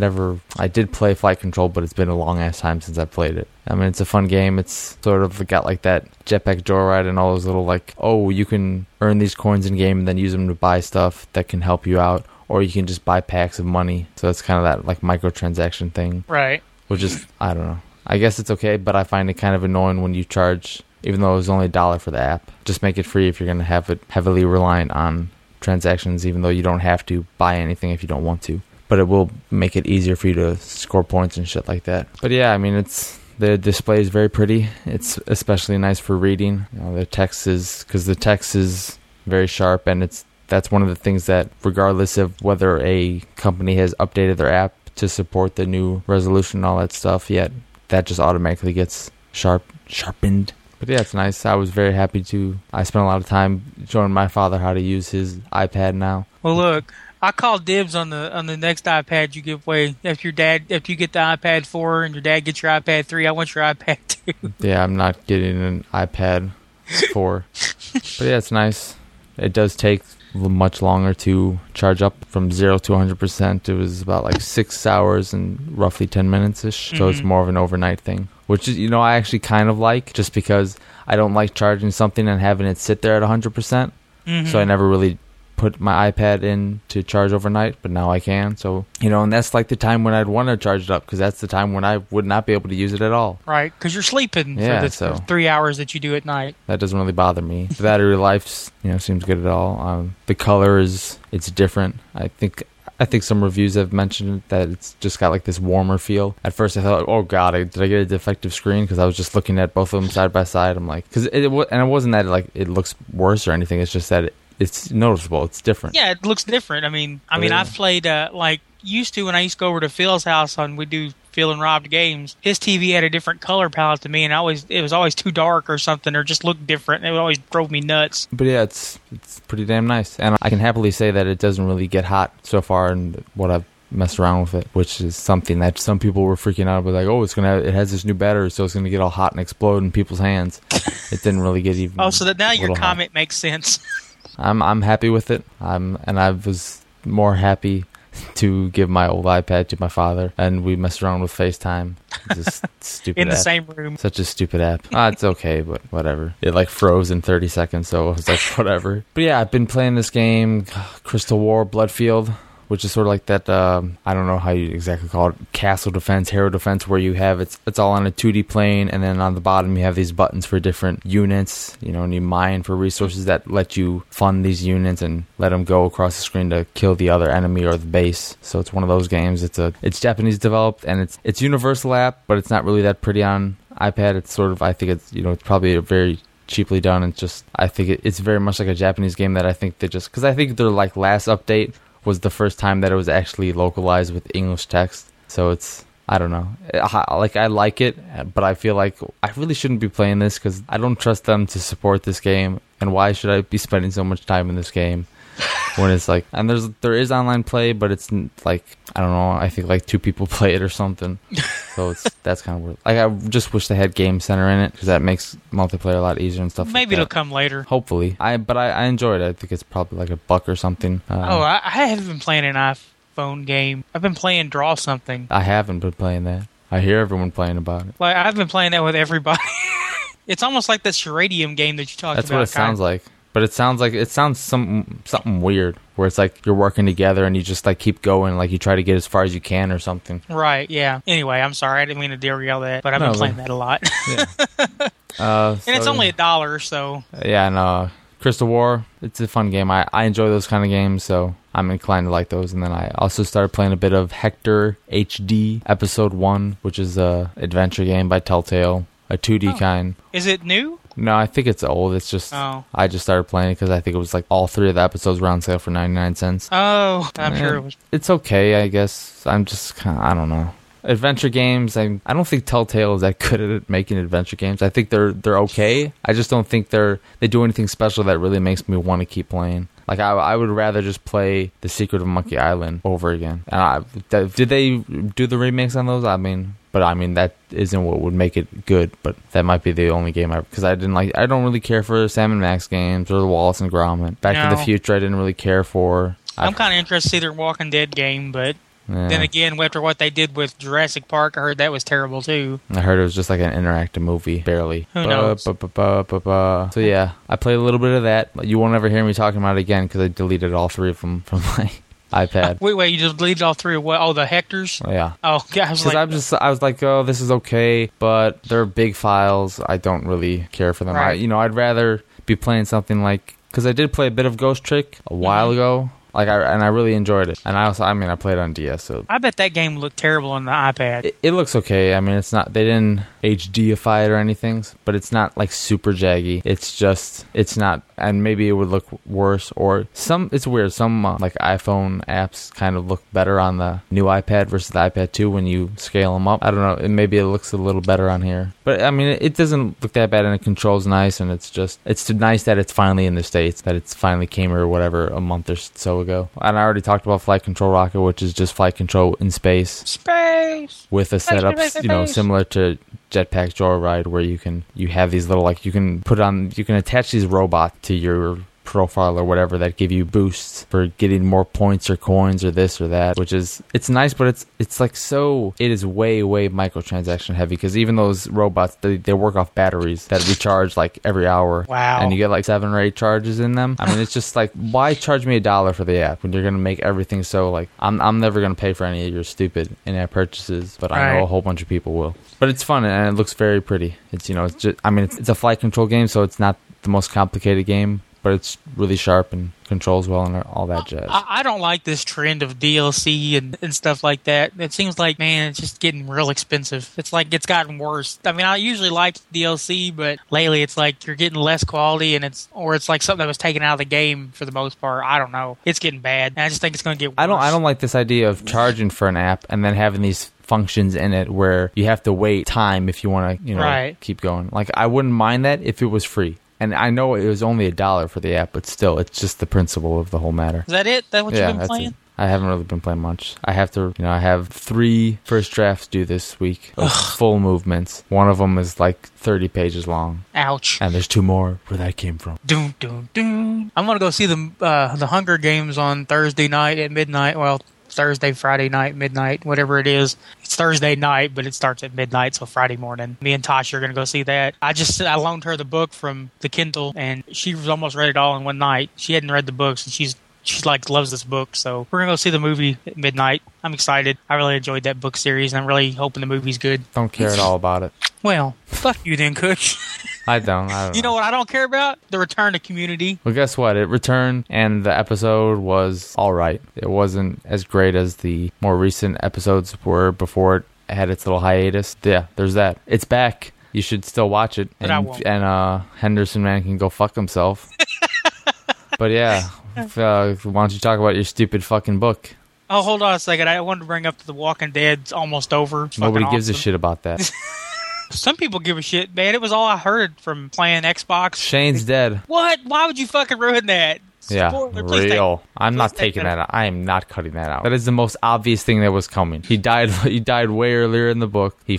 I did play Flight Control, but it's been a long ass time since I played it. I mean, it's a fun game. It's sort of got like that Jetpack Joyride and all those little you can earn these coins in game and then use them to buy stuff that can help you out, or you can just buy packs of money. So it's kind of that microtransaction thing. Right. Which is, I don't know. I guess it's okay, but I find it kind of annoying when you charge, even though it was only $1 for the app. Just make it free if you're going to have it heavily reliant on transactions, even though you don't have to buy anything if you don't want to. But it will make it easier for you to score points and shit like that. But yeah, I mean, the display is very pretty. It's especially nice for reading. The text is very sharp, and that's one of the things that, regardless of whether a company has updated their app to support the new resolution and all that stuff yet, that just automatically gets sharpened. But yeah, it's nice. I was very happy I spent a lot of time showing my father how to use his iPad now. Well, look, I call dibs on the next iPad you give away. If you get the iPad 4 and your dad gets your iPad 3, I want your iPad 2. Yeah, I'm not getting an iPad 4. But yeah, it's nice. It does take much longer to charge up from 0 to 100%. It was about 6 hours and roughly 10 minutes-ish. So it's more of an overnight thing, which is, I actually kind of like, just because I don't like charging something and having it sit there at 100%. So I never really put my iPad in to charge overnight, but now I can. So, and that's the time when I'd want to charge it up, because that's the time when I would not be able to use it at all. Right, because you're sleeping for the 3 hours that you do at night. That doesn't really bother me. The battery life, seems good at all. The color it's different. I think some reviews have mentioned that it's just got this warmer feel. At first I thought, oh god, did I get a defective screen? Because I was just looking at both of them side by side. I'm like, and it wasn't that it looks worse or anything. It's just that it's noticeable. It's different. Yeah, it looks different. I mean, I've played used to when I used to go over to Phil's house and we do Phil and Rob games. His TV had a different color palette to me, and it was always too dark or something, or just looked different. It always drove me nuts. But yeah, it's pretty damn nice, and I can happily say that it doesn't really get hot so far in what I've messed around with it, which is something that some people were freaking out about, it has this new battery, so it's gonna get all hot and explode in people's hands. It didn't really get even. Oh, so that now your comment makes sense. I'm happy with it. And I was more happy to give my old iPad to my father, and we messed around with FaceTime. Just stupid in the app. same room. Such a stupid app. It's okay, but whatever. It froze in 30 seconds, so I was like, whatever. But yeah, I've been playing this game, Crystal War Bloodfield, which is sort of like that, I don't know how you exactly call it, castle defense, hero defense, where you have, it's all on a 2D plane, and then on the bottom you have these buttons for different units, and you mine for resources that let you fund these units and let them go across the screen to kill the other enemy or the base. So it's one of those games. It's Japanese developed, and it's universal app, but it's not really that pretty on iPad. It's sort of, I think it's, it's probably a very cheaply done. It's just, I think it's very much like a Japanese game that I think they just, because I think their like last update was the first time that it was actually localized with English text. So it's, I don't know. I like it, but I feel like I really shouldn't be playing this because I don't trust them to support this game. And why should I be spending so much time in this game when it's like, and there is online play, but it's like, I don't know, I think like 2 people play it or something. So that's kind of weird. Like, I just wish they had Game Center in it because that makes multiplayer a lot easier and stuff. Maybe it'll come later. Hopefully. But I enjoyed it. I think it's probably like $1 or something. I haven't been playing an iPhone game. I've been playing Draw Something. I haven't been playing that. I hear everyone playing about it. Like, I've been playing that with everybody. It's almost like that Charadium game that you talked about. That's what it sounds like. But it sounds something weird where it's like you're working together and you just like keep going, like you try to get as far as you can or something. Right, yeah. Anyway, I'm sorry, I didn't mean to derail that, but I've been playing that a lot. Yeah. And it's only $1, so. Yeah, and Crystal War, it's a fun game. I enjoy those kind of games, so I'm inclined to like those. And then I also started playing a bit of Hector HD Episode 1, which is a adventure game by Telltale, a 2D kind. Is it new? No, I think it's old. It's just, I just started playing it because I think it was like all 3 of the episodes were on sale for 99 cents. Oh, I'm sure it was. It's okay, I guess. I'm just kind of, I don't know. Adventure games, I don't think Telltale is that good at making adventure games. I think they're okay. I just don't think they do anything special that really makes me want to keep playing. Like, I would rather just play The Secret of Monkey Island over again. And did they do the remakes on those? But that isn't what would make it good. But that might be the only game because I don't really care for Sam and Max games or the Wallace and Gromit. Back to the Future, I didn't really care for. I'm kind of interested to see their Walking Dead game, but then again, after what they did with Jurassic Park, I heard that was terrible too. I heard it was just like an interactive movie, barely. Who knows? So yeah, I played a little bit of that. You won't ever hear me talking about it again because I deleted all 3 of them from my iPad. Wait, you just deleted all 3 of what? Oh, the Hectors? Yeah. Oh, yeah. I was like, oh, this is okay, but they're big files. I don't really care for them. Right. I'd rather be playing something like, because I did play a bit of Ghost Trick a while ago. I really enjoyed it. And I played it on DS. So I bet that game looked terrible on the iPad. It looks okay. It's not, they didn't HDify it or anything, but it's not like super jaggy. It's not, and maybe it would look worse or it's weird. Some like iPhone apps kind of look better on the new iPad versus the iPad 2 when you scale them up. I don't know. Maybe it looks a little better on here, but it doesn't look that bad and it controls nice. And it's nice that it's finally in the States, that it's finally came or whatever a month or so ago. And I already talked about Flight Control Rocket, which is just flight control in space with a setup, similar to Jetpack Joyride, where you have these little, like, you can attach these robots to your profile or whatever that give you boosts for getting more points or coins or this or that, which is, it's nice, but it's like, so it is way microtransaction heavy because even those robots, they work off batteries that recharge like every hour. Wow. And you get like 7 or 8 charges in them. It's just like, why charge me $1 for the app when you're gonna make everything so, like, I'm never gonna pay for any of your stupid in-app purchases, but I know a whole bunch of people will. But it's fun and it looks very pretty. It's it's just, it's a flight control game, so it's not the most complicated game, but it's really sharp and controls well and all that jazz. I don't like this trend of DLC and stuff like that. It seems like, man, it's just getting real expensive. It's like it's gotten worse. I usually like DLC, but lately it's like you're getting less quality and it's like something that was taken out of the game for the most part. I don't know. It's getting bad. And I just think it's going to get worse. I don't like this idea of charging for an app and then having these functions in it where you have to wait time if you want to keep going. Like, I wouldn't mind that if it was free. And I know it was only $1 for the app, but still, it's just the principle of the whole matter. Is that it? That what you've been playing? It. I haven't really been playing much. I have to, I have 3 first drafts due this week of full movements. One of them is like 30 pages long. Ouch. And there's 2 more where that came from. Doom, doom, doom. I'm going to go see the Hunger Games on Thursday night at midnight. Well, Thursday, Friday night, midnight, whatever it is. It's Thursday night, but it starts at midnight, so Friday morning. Me and Tasha are going to go see that. I loaned her the book from the Kindle, and she was almost read it all in one night. She hadn't read the books, and she's she like loves this book. So we're gonna go see the movie at midnight. I'm excited. I really enjoyed that book series, and I'm really hoping the movie's good. Don't care at all about it. Well, fuck you then, Kush. I don't You know what I don't care about? The return to Community. Well, guess what? It returned, and the episode was all right. It wasn't as great as the more recent episodes were before it had its little hiatus. Yeah, there's that. It's back. You should still watch it. But I won't. And Henderson Man can go fuck himself. But yeah, why don't you talk about your stupid fucking book? Oh, hold on a second. I wanted to bring up The Walking Dead's almost over. It's Nobody fucking gives a awesome. shit about that. Some people give a shit, man. It was all I heard from playing Xbox. Shane's dead. What? Why would you fucking ruin that? Yeah, Spoiler, please real. I'm not take taking that that out. I am not cutting that out. That is the most obvious thing that was coming. He died. He died way earlier in the book. He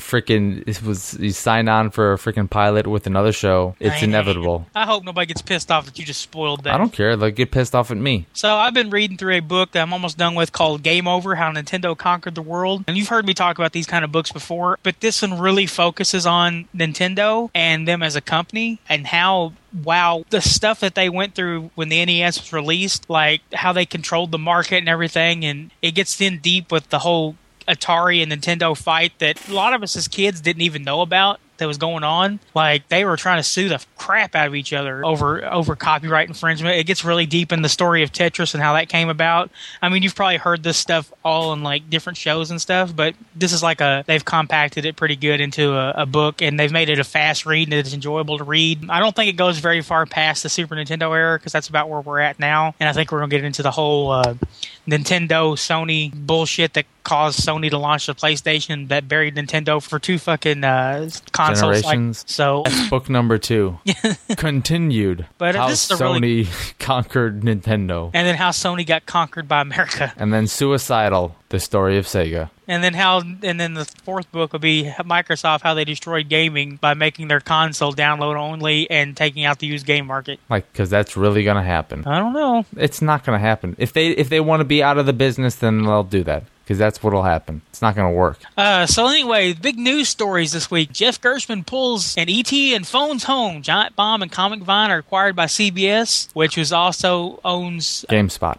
signed on for a freaking pilot with another show. It's inevitable. I hope nobody gets pissed off that you just spoiled that. I don't care. They'll get pissed off at me. So I've been reading through a book that I'm almost done with called Game Over: How Nintendo Conquered the World. And you've heard me talk about these kind of books before, but this one really focuses on Nintendo and them as a company and how the stuff that they went through when the NES was released, like how they controlled the market and everything, and it gets in deep with the whole Atari and Nintendo fight that a lot of us as kids didn't even know about that was going on. Like they were trying to sue the crap out of each other over copyright infringement. It gets really deep in the story of Tetris and how that came about. I mean, you've probably heard this stuff all in like different shows and stuff, but this is like they've compacted it pretty good into a book, and they've made it a fast read and it's enjoyable to read. I don't think it goes very far past the Super Nintendo era because that's about where we're at now, and I think we're going to get into the whole Nintendo Sony bullshit that caused Sony to launch the PlayStation that buried Nintendo for two fucking consoles. Generations. So Book number 2 continued. But how this is a Sony conquered Nintendo, and then how Sony got conquered by America. and then Suicidal, the story of Sega. And then the fourth book would be Microsoft, how they destroyed gaming by making their console download only and taking out the used game market. Like, because that's really gonna happen. I don't know. It's not gonna happen. If they want to be out of the business, then they'll do that. Because that's what'll happen. It's not going to work. So anyway, big news stories this week. Jeff Gershman pulls an E.T. and phones home. Giant Bomb and Comic Vine are acquired by CBS, which also owns GameSpot.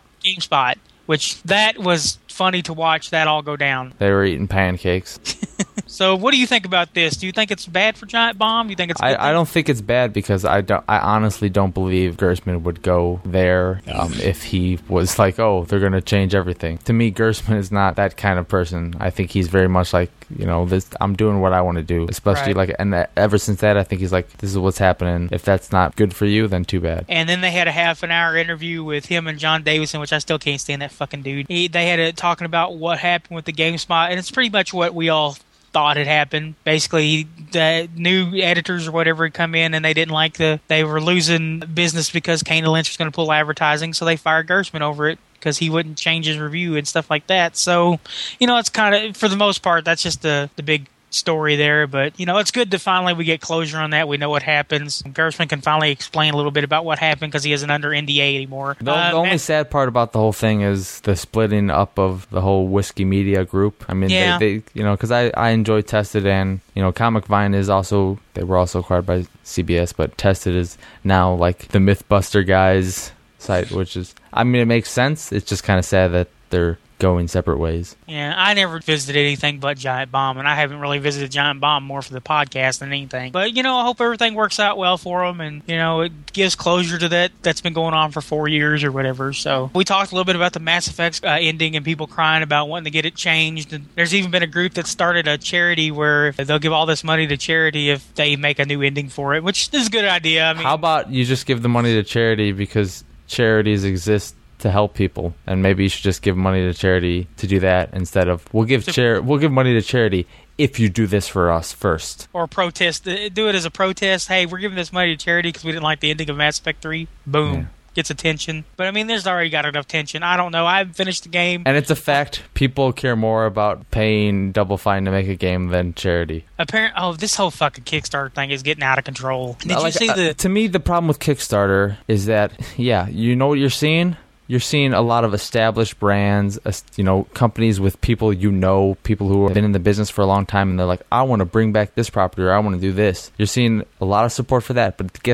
Which that was funny to watch that all go down. They were eating pancakes. So what do you think about this? Do you think it's bad for Giant Bomb? Do you think it's a good I don't think it's bad because I honestly don't believe Gershman would go there if he was like, oh, they're going to change everything. To me, Gershman is not that kind of person. I think he's very much like, I'm doing what I want to do. Especially ever since that, I think he's like, this is what's happening. If that's not good for you, then too bad. And then they had a half-an-hour interview with him and John Davison, which I still can't stand that fucking dude. They had it talking about what happened with the GameSpot, and it's pretty much what we all thought had happened. Basically, the new editors or whatever had come in and they didn't like they were losing business because Kane Lynch was going to pull advertising, so they fired Gershman over it because he wouldn't change his review and stuff like that. So, it's kind of, for the most part, that's just the big story there, but it's good to finally we get closure on that. We know what happens. Gershman can finally explain a little bit about what happened because he isn't under NDA anymore. The only sad part about the whole thing is the splitting up of the whole Whiskey Media group. I mean, yeah. they because I enjoy Tested, and Comic Vine is also, they were also acquired by CBS, but Tested is now like the Mythbuster guys site, which is, it makes sense. It's just kind of sad that they're going separate ways. Yeah, I never visited anything but Giant Bomb, and I haven't really visited Giant Bomb more for the podcast than anything. But, I hope everything works out well for them, and, it gives closure to that's been going on for 4 years or whatever. So we talked a little bit about the Mass Effect ending and people crying about wanting to get it changed. And there's even been a group that started a charity where they'll give all this money to charity if they make a new ending for it, which is a good idea. How about you just give the money to charity because charities exist to help people, and maybe you should just give money to charity to do that instead of we'll give money to charity if you do this for us first. Or protest, do it as a protest. Hey, we're giving this money to charity because we didn't like the ending of Mass Effect 3. Boom. Yeah. Gets attention. But there's already got enough tension. I don't know. I haven't finished the game. And it's a fact. People care more about paying Double Fine to make a game than charity. This whole fucking Kickstarter thing is getting out of control. Did you see to me, the problem with Kickstarter is that, you know what you're seeing? You're seeing a lot of established brands, companies with people people who have been in the business for a long time, and they're like, I want to bring back this property, or I want to do this. You're seeing a lot of support for that, but guess what?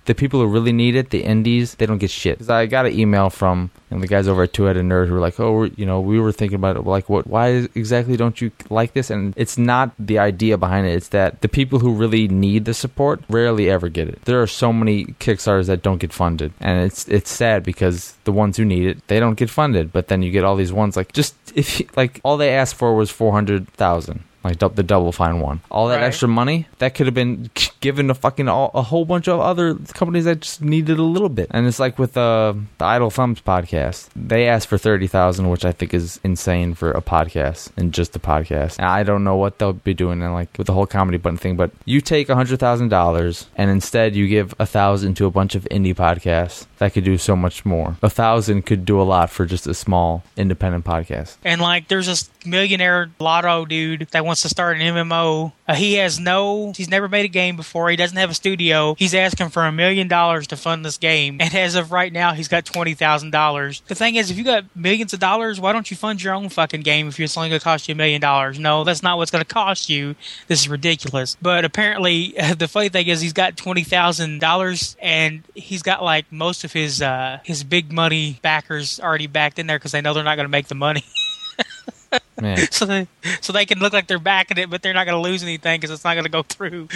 the people who really need it, the indies, they don't get shit. 'Cause I got an email from the guys over at Two Headed Nerd who were like, oh, we were thinking about it. Like, why exactly don't you like this? And it's not the idea behind it. It's that the people who really need the support rarely ever get it. There are so many Kickstarters that don't get funded. And it's sad because the ones who need it, they don't get funded. But then you get all these ones all they asked for was $400,000. Like the Double Fine one. All that extra money, that could have been given to a whole bunch of other companies that just needed a little bit. And it's like with the Idle Thumbs podcast. They asked for $30,000, which I think is insane for a podcast and just a podcast. And I don't know what they'll be doing with the whole comedy button thing, but you take $100,000 and instead you give $1,000 to a bunch of indie podcasts that could do so much more. $1,000 could do a lot for just a small independent podcast. And there's this millionaire lotto dude that wants to start an MMO. He's never made a game before. He doesn't have a studio. He's asking for $1 million to fund this game. And as of right now, he's got $20,000. The thing is, if you got millions of dollars, why don't you fund your own fucking game if it's only going to cost you $1 million? No, that's not what's going to cost you. This is ridiculous. But apparently, the funny thing is he's got $20,000 and he's got most of his big money backers already backed in there because they know they're not going to make the money. Man. So they can look like they're backing it, but they're not going to lose anything because it's not going to go through.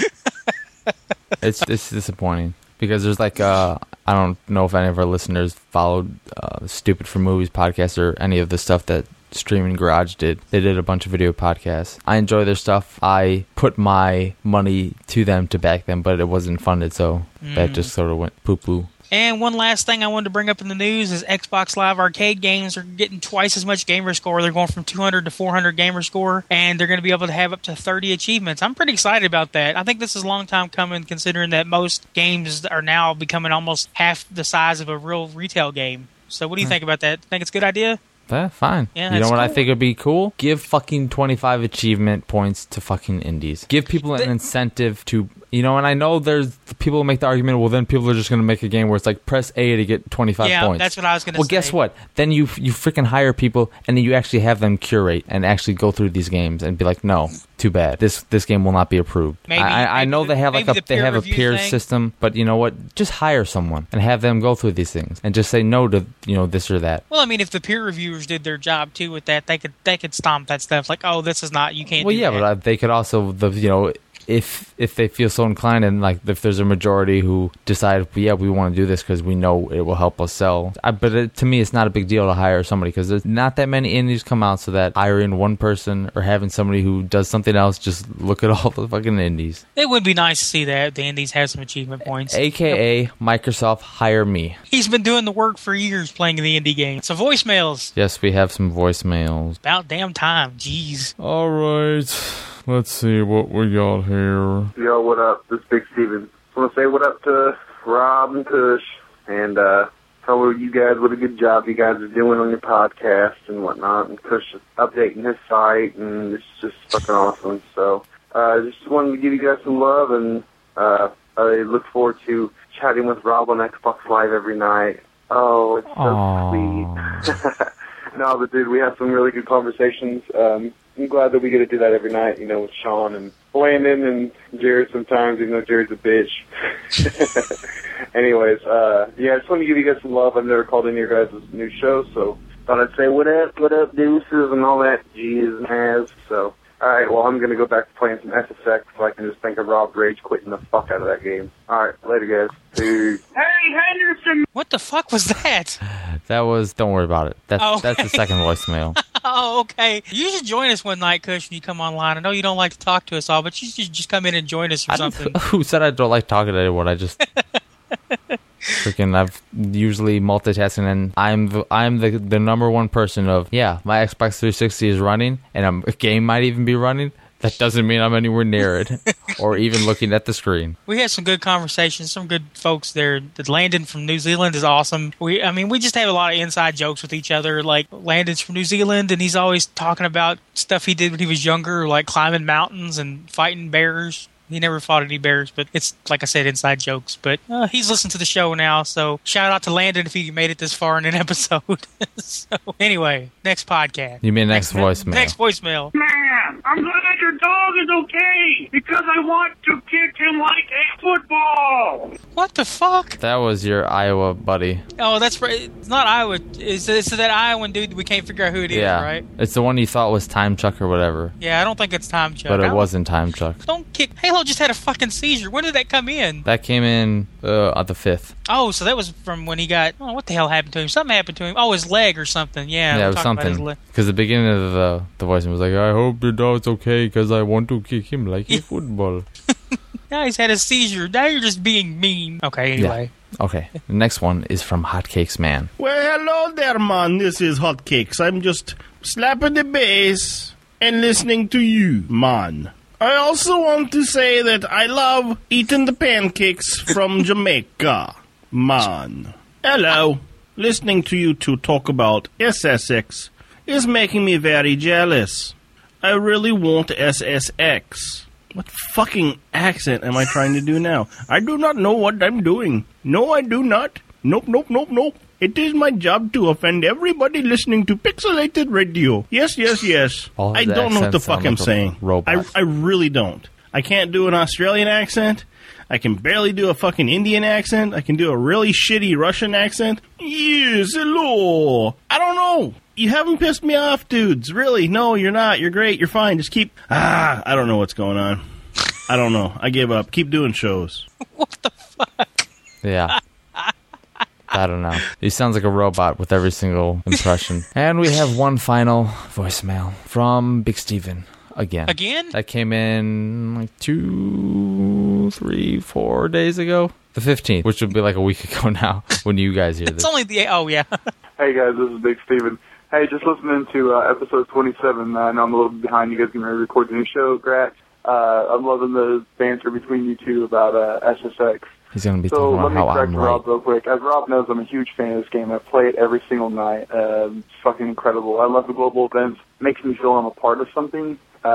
It's disappointing because there's I don't know if any of our listeners followed Stupid for Movies podcast or any of the stuff that Streaming Garage did. They did a bunch of video podcasts. I enjoy their stuff. I put my money to them to back them, but it wasn't funded, so that just sort of went poo-poo. And one last thing I wanted to bring up in the news is Xbox Live Arcade games are getting twice as much gamer score. They're going from 200 to 400 gamer score, and they're going to be able to have up to 30 achievements. I'm pretty excited about that. I think this is a long time coming, considering that most games are now becoming almost half the size of a real retail game. So what do you think about that? Think it's a good idea? Fine. Yeah, you know what cool. I think would be cool? Give fucking 25 achievement points to fucking indies. Give people an incentive to... and I know there's people who make the argument, well, then people are just going to make a game where it's like, press A to get 25 points. Yeah, that's what I was going to say. Well, guess what? Then you freaking hire people, and then you actually have them curate and actually go through these games and be like, no, too bad. This game will not be approved. I know they have a peer system, but you know what? Just hire someone and have them go through these things and just say no to this or that. Well, I mean, if the peer reviewers did their job too with that, they could stomp that stuff like, oh, this is not, you can't. Well, do yeah, that. but they could also if they feel so inclined and if there's a majority who decide, yeah, we want to do this because we know it will help us sell. To me, it's not a big deal to hire somebody because there's not that many indies come out, so that hiring one person or having somebody who does something else, just look at all the fucking indies. It would be nice to see that the indies have some achievement points. AKA Microsoft, hire me. He's been doing the work for years playing the indie game. So voicemails. Yes, we have some voicemails. About damn time. Jeez. All right. Let's see what we got here. Yo, what up? This is Big Steven. I want to say what up to Rob and Kush and tell you guys what a good job you guys are doing on your podcast and whatnot. And Kush is updating his site, and it's just fucking awesome. So just wanted to give you guys some love, and I look forward to chatting with Rob on Xbox Live every night. Oh, it's so sweet. No, but dude, we have some really good conversations. I'm glad that we get to do that every night, with Sean and Landon and Jared sometimes, even though Jared's a bitch. Anyways, I just want to give you guys some love. I've never called in your guys' new show, so thought I'd say what up, deuces, and all that G's and has. So, alright, well, I'm going to go back to playing some SSX so I can just think of Rob Rage quitting the fuck out of that game. Alright, later, guys. Peace. Hey, Henderson! What the fuck was that? That was, don't worry about it. That's the second voicemail. Oh, okay. You should join us one night, Kush, when you come online. I know you don't like to talk to us all, but you should just come in and join us or something. Who said I don't like talking to anyone? I just... I've usually multitasking, and I'm the number one person of, my Xbox 360 is running, and a game might even be running. That doesn't mean I'm anywhere near it or even looking at the screen. We had some good conversations, some good folks there. Landon from New Zealand is awesome. We just have a lot of inside jokes with each other. Like, Landon's from New Zealand, and he's always talking about stuff he did when he was younger, like climbing mountains and fighting bears. He never fought any bears, but it's, like I said, inside jokes. But he's listened to the show now, so shout out to Landon if he made it this far in an episode. So anyway, next podcast. You mean next voicemail? Next voicemail. Man, I'm glad your dog is okay because I want to kick him like a football. What the fuck? That was your Iowa buddy. Oh, that's right. It's not Iowa. It's that Iowan dude we can't figure out who it is, right? It's the one you thought was Time Chuck or whatever. Yeah, I don't think it's Time Chuck. But it wasn't Time Chuck. Don't kick. Halo just had a fucking seizure. When did that come in? That came in on the 5th. Oh, so that was from when he got... Oh, what the hell happened to him? Something happened to him. Oh, his leg or something. Yeah, it was something. Because the beginning of the voice was like, I hope your dog's okay because I want to kick him like a football. Now he's had a seizure. Now you're just being mean. Okay, anyway. Yeah. Okay. The next one is from Hotcakes Man. Well, hello there, man. This is Hotcakes. I'm just slapping the bass and listening to you, man. I also want to say that I love eating the pancakes from Jamaica, man. Hello. Listening to you two talk about SSX is making me very jealous. I really want SSX. What fucking accent am I trying to do now? I do not know what I'm doing. No, I do not. Nope. It is my job to offend everybody listening to Pixelated Radio. Yes. I don't know what the fuck I'm saying. I really don't. I can't do an Australian accent. I can barely do a fucking Indian accent. I can do a really shitty Russian accent. Yes, hello. I don't know. You haven't pissed me off, dudes. Really? No, you're not. You're great. You're fine. Just keep... I don't know what's going on. I don't know. I give up. Keep doing shows. What the fuck? Yeah. I don't know. He sounds like a robot with every single impression. And we have one final voicemail from Big Steven. Again? That came in like 2, 3, 4 days ago. The 15th, which would be like a week ago now when you guys hear this. It's only the... Oh, yeah. Hey, guys. This is Big Steven. Hey, just listening to episode 27. I know I'm a little bit behind. You guys can record the new show. Congrats. I'm loving the banter between you two about SSX. He's going to be talking about how I'm right. Rob real quick. As Rob knows, I'm a huge fan of this game. I play it every single night. It's fucking incredible. I love the global events. It makes me feel I'm a part of something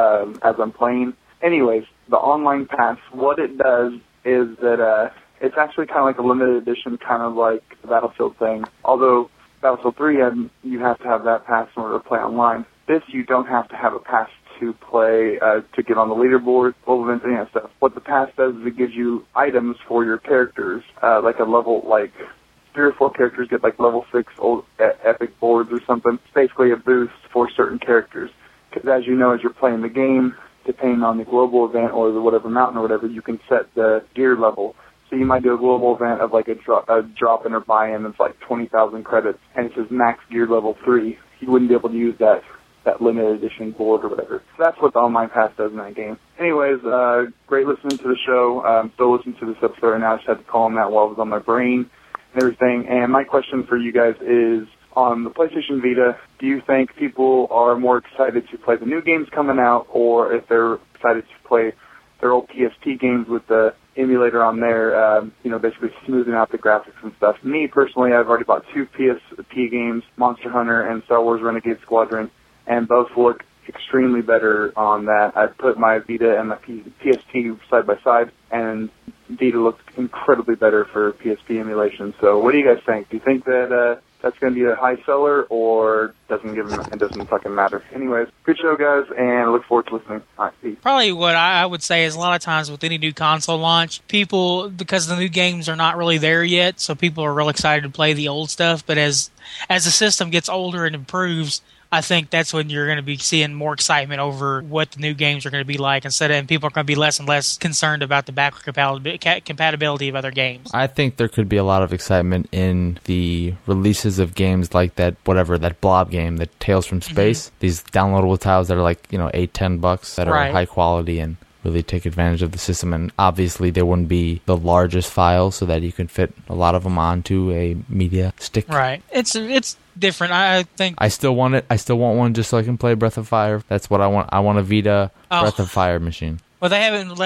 as I'm playing. Anyways, the online pass, what it does is that it's actually kind of like a limited edition, kind of like the Battlefield thing. Although Battlefield 3, you have to have that pass in order to play online. This, you don't have to have a pass to play, to get on the leaderboard, global events, any of that stuff. What the pass does is it gives you items for your characters, like a level, like 3 or 4 characters get like level 6 old epic boards or something. It's basically a boost for certain characters. Because as you know, as you're playing the game, depending on the global event or the whatever mountain or whatever, you can set the gear level. So you might do a global event of like a drop-in or buy-in that's like 20,000 credits, and it says max gear level 3. You wouldn't be able to use that limited edition board or whatever. So that's what the online pass does in that game. Anyways, great listening to the show. I'm still listening to this episode right now. I just had to call on that while it was on my brain and everything. And my question for you guys is, on the PlayStation Vita, do you think people are more excited to play the new games coming out, or if they're excited to play their old PSP games with the emulator on there, basically smoothing out the graphics and stuff? Me, personally, I've already bought 2 PSP games, Monster Hunter and Star Wars Renegade Squadron, and both look extremely better on that. I put my Vita and my PSP side by side, and Vita looks incredibly better for PSP emulation. So what do you guys think? Do you think that that's going to be a high seller, or it doesn't fucking matter? Anyways, good show, guys, and I look forward to listening. All right, peace. Probably what I would say is a lot of times with any new console launch, people, because the new games are not really there yet, so people are real excited to play the old stuff, but as the system gets older and improves, I think that's when you're going to be seeing more excitement over what the new games are going to be like, and people are going to be less and less concerned about the backward compatibility of other games. I think there could be a lot of excitement in the releases of games like that Blob game, that Tales from Space. Mm-hmm. These downloadable titles that are like, $8-10 that are high quality and really take advantage of the system. And obviously they wouldn't be the largest files, so that you can fit a lot of them onto a media stick. Right. It's different. I think I still want it. I still want one just so I can play Breath of Fire. That's what I want. I want a Vita Breath of Fire machine. Well, they haven't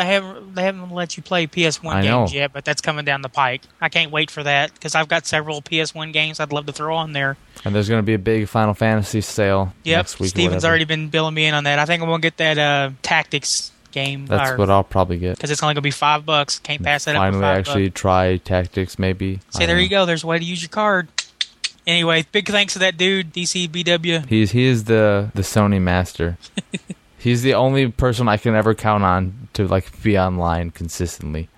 let you play PS1 games yet, but that's coming down the pike. I can't wait for that, because I've got several PS1 games I'd love to throw on there. And there's going to be a big Final Fantasy sale next week. Steven's already been billing me in on that. I think I'm going to get that Tactics game. That's what I'll probably get. Because it's only going to be $5. Can't pass that up for $5. Finally, actually try Tactics, maybe. See, there you go. There's a way to use your card. Anyway, big thanks to that dude, DCBW. He is the Sony master. He's the only person I can ever count on to like be online consistently.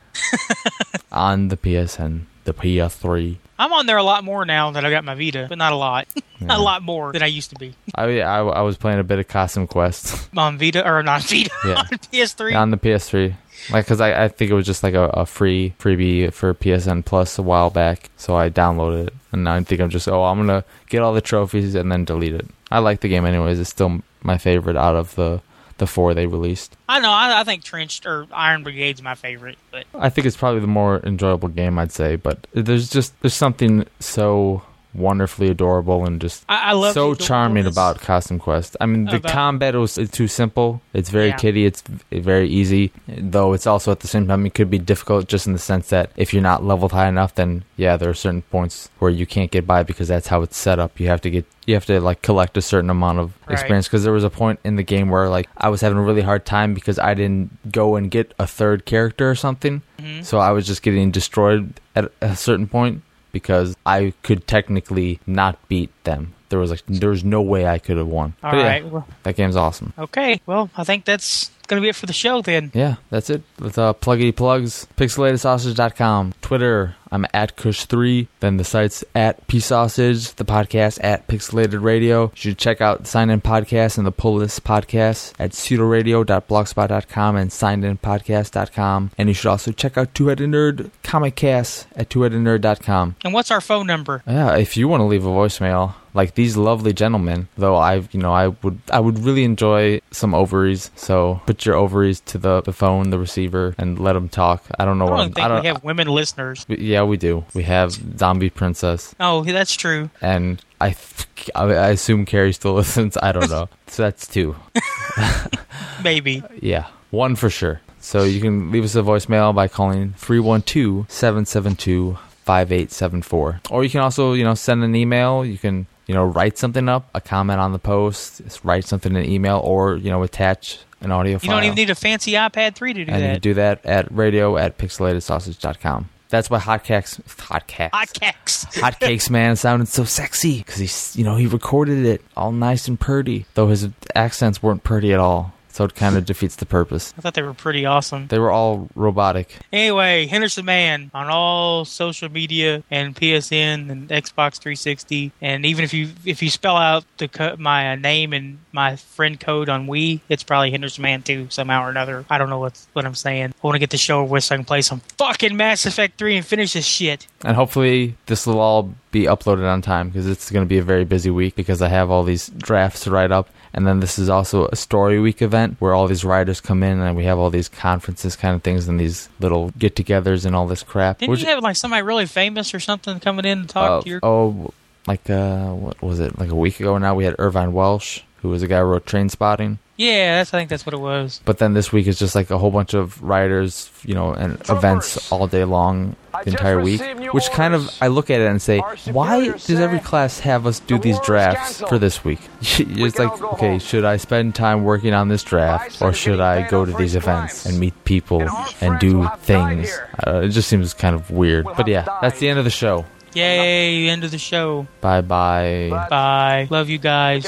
On the PSN, the PS3. I'm on there a lot more now that I got my Vita, but not a lot. Yeah. A lot more than I used to be. I was playing a bit of Costume Quest. On Vita, or not Vita, Yeah. on PS3. On the PS3. Like, because I think it was just like a freebie for PSN Plus a while back, so I downloaded it. And now I think I'm just, I'm going to get all the trophies and then delete it. I like the game anyways. It's still my favorite out of the 4 they released. I know, I think Trenched or Iron Brigade's my favorite, but I think it's probably the more enjoyable game, I'd say, but there's something so wonderfully adorable and just I love so charming about Costume Quest. I mean, the combat is too simple. It's very kiddie. It's very easy, though it's also at the same time it could be difficult just in the sense that if you're not leveled high enough, then yeah, there are certain points where you can't get by because that's how it's set up. You have to like collect a certain amount of experience, because there was a point in the game where like I was having a really hard time because I didn't go and get a third character or something. Mm-hmm. So I was just getting destroyed at a certain point because I could technically not beat them. There was no way I could have won. All right. Well, that game's awesome. Okay. Well, I think that's going to be it for the show then. Yeah, that's it. With pluggity plugs, pixelatedsausage.com, Twitter, I'm at Kush3, then the site's at psausage, the podcast at Pixelated Radio. You should check out Sign In Podcast and the Pull List Podcast at pseudoradio.blogspot.com and signedinpodcast.com. And you should also check out Two Headed Nerd Comic Cast at twoheadednerd.com. And what's our phone number? Yeah, if you want to leave a voicemail, like these lovely gentlemen, though I would really enjoy some ovaries. So put your ovaries to the phone, the receiver, and let them talk. I don't know. I don't think we have women listeners. Yeah, we do. We have Zombie Princess. Oh, that's true. And I assume Carrie still listens. I don't know. So that's 2. Maybe. Yeah, 1 for sure. So you can leave us a voicemail by calling 312-772-5874. Or you can also, send an email. You can, write something up, a comment on the post, write something in an email, or, attach an audio file. You don't even need a fancy iPad 3 to do that. And you can do that at radio@pixelatedsausage.com. That's why Hotcakes, man, sounded so sexy. Because he recorded it all nice and purty. Though his accents weren't purty at all. So it kind of defeats the purpose. I thought they were pretty awesome. They were all robotic. Anyway, Henderson Man on all social media and PSN and Xbox 360. And even if you spell out my name and my friend code on Wii, it's probably Henderson Man 2 somehow or another. I don't know what I'm saying. I want to get the show over with so I can play some fucking Mass Effect 3 and finish this shit. And hopefully this will all be uploaded on time, because it's going to be a very busy week because I have all these drafts to write up. And then this is also a story week event where all these writers come in and we have all these conferences kind of things and these little get-togethers and all this crap. Didn't you have like somebody really famous or something coming in and talk to your... what was it? Like a week ago now we had Irvine Welsh, who was a guy who wrote Trainspotting. Yeah, I think that's what it was. But then this week is just like a whole bunch of writers, and events all day long the entire week. Which kind of, I look at it and say, why does every class have us do these drafts for this week? It's like, okay, should I spend time working on this draft, or should I go to these events and meet people and do things? It just seems kind of weird. But yeah, that's the end of the show. Yay, end of the show. Bye-bye. Bye. Love you guys.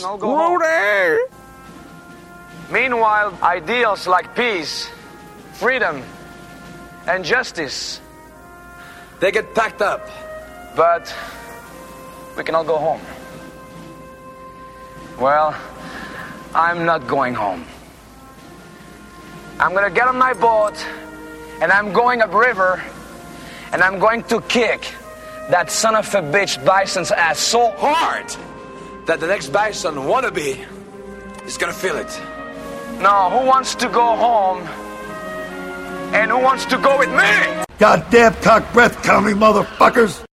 Meanwhile, ideals like peace, freedom, and justice, they get packed up. But we can all go home. Well, I'm not going home. I'm gonna get on my boat, and I'm going upriver, and I'm going to kick that son of a bitch Bison's ass so hard that the next Bison wannabe is gonna feel it. Now, who wants to go home? And who wants to go with me? Goddamn cock breath coming, motherfuckers!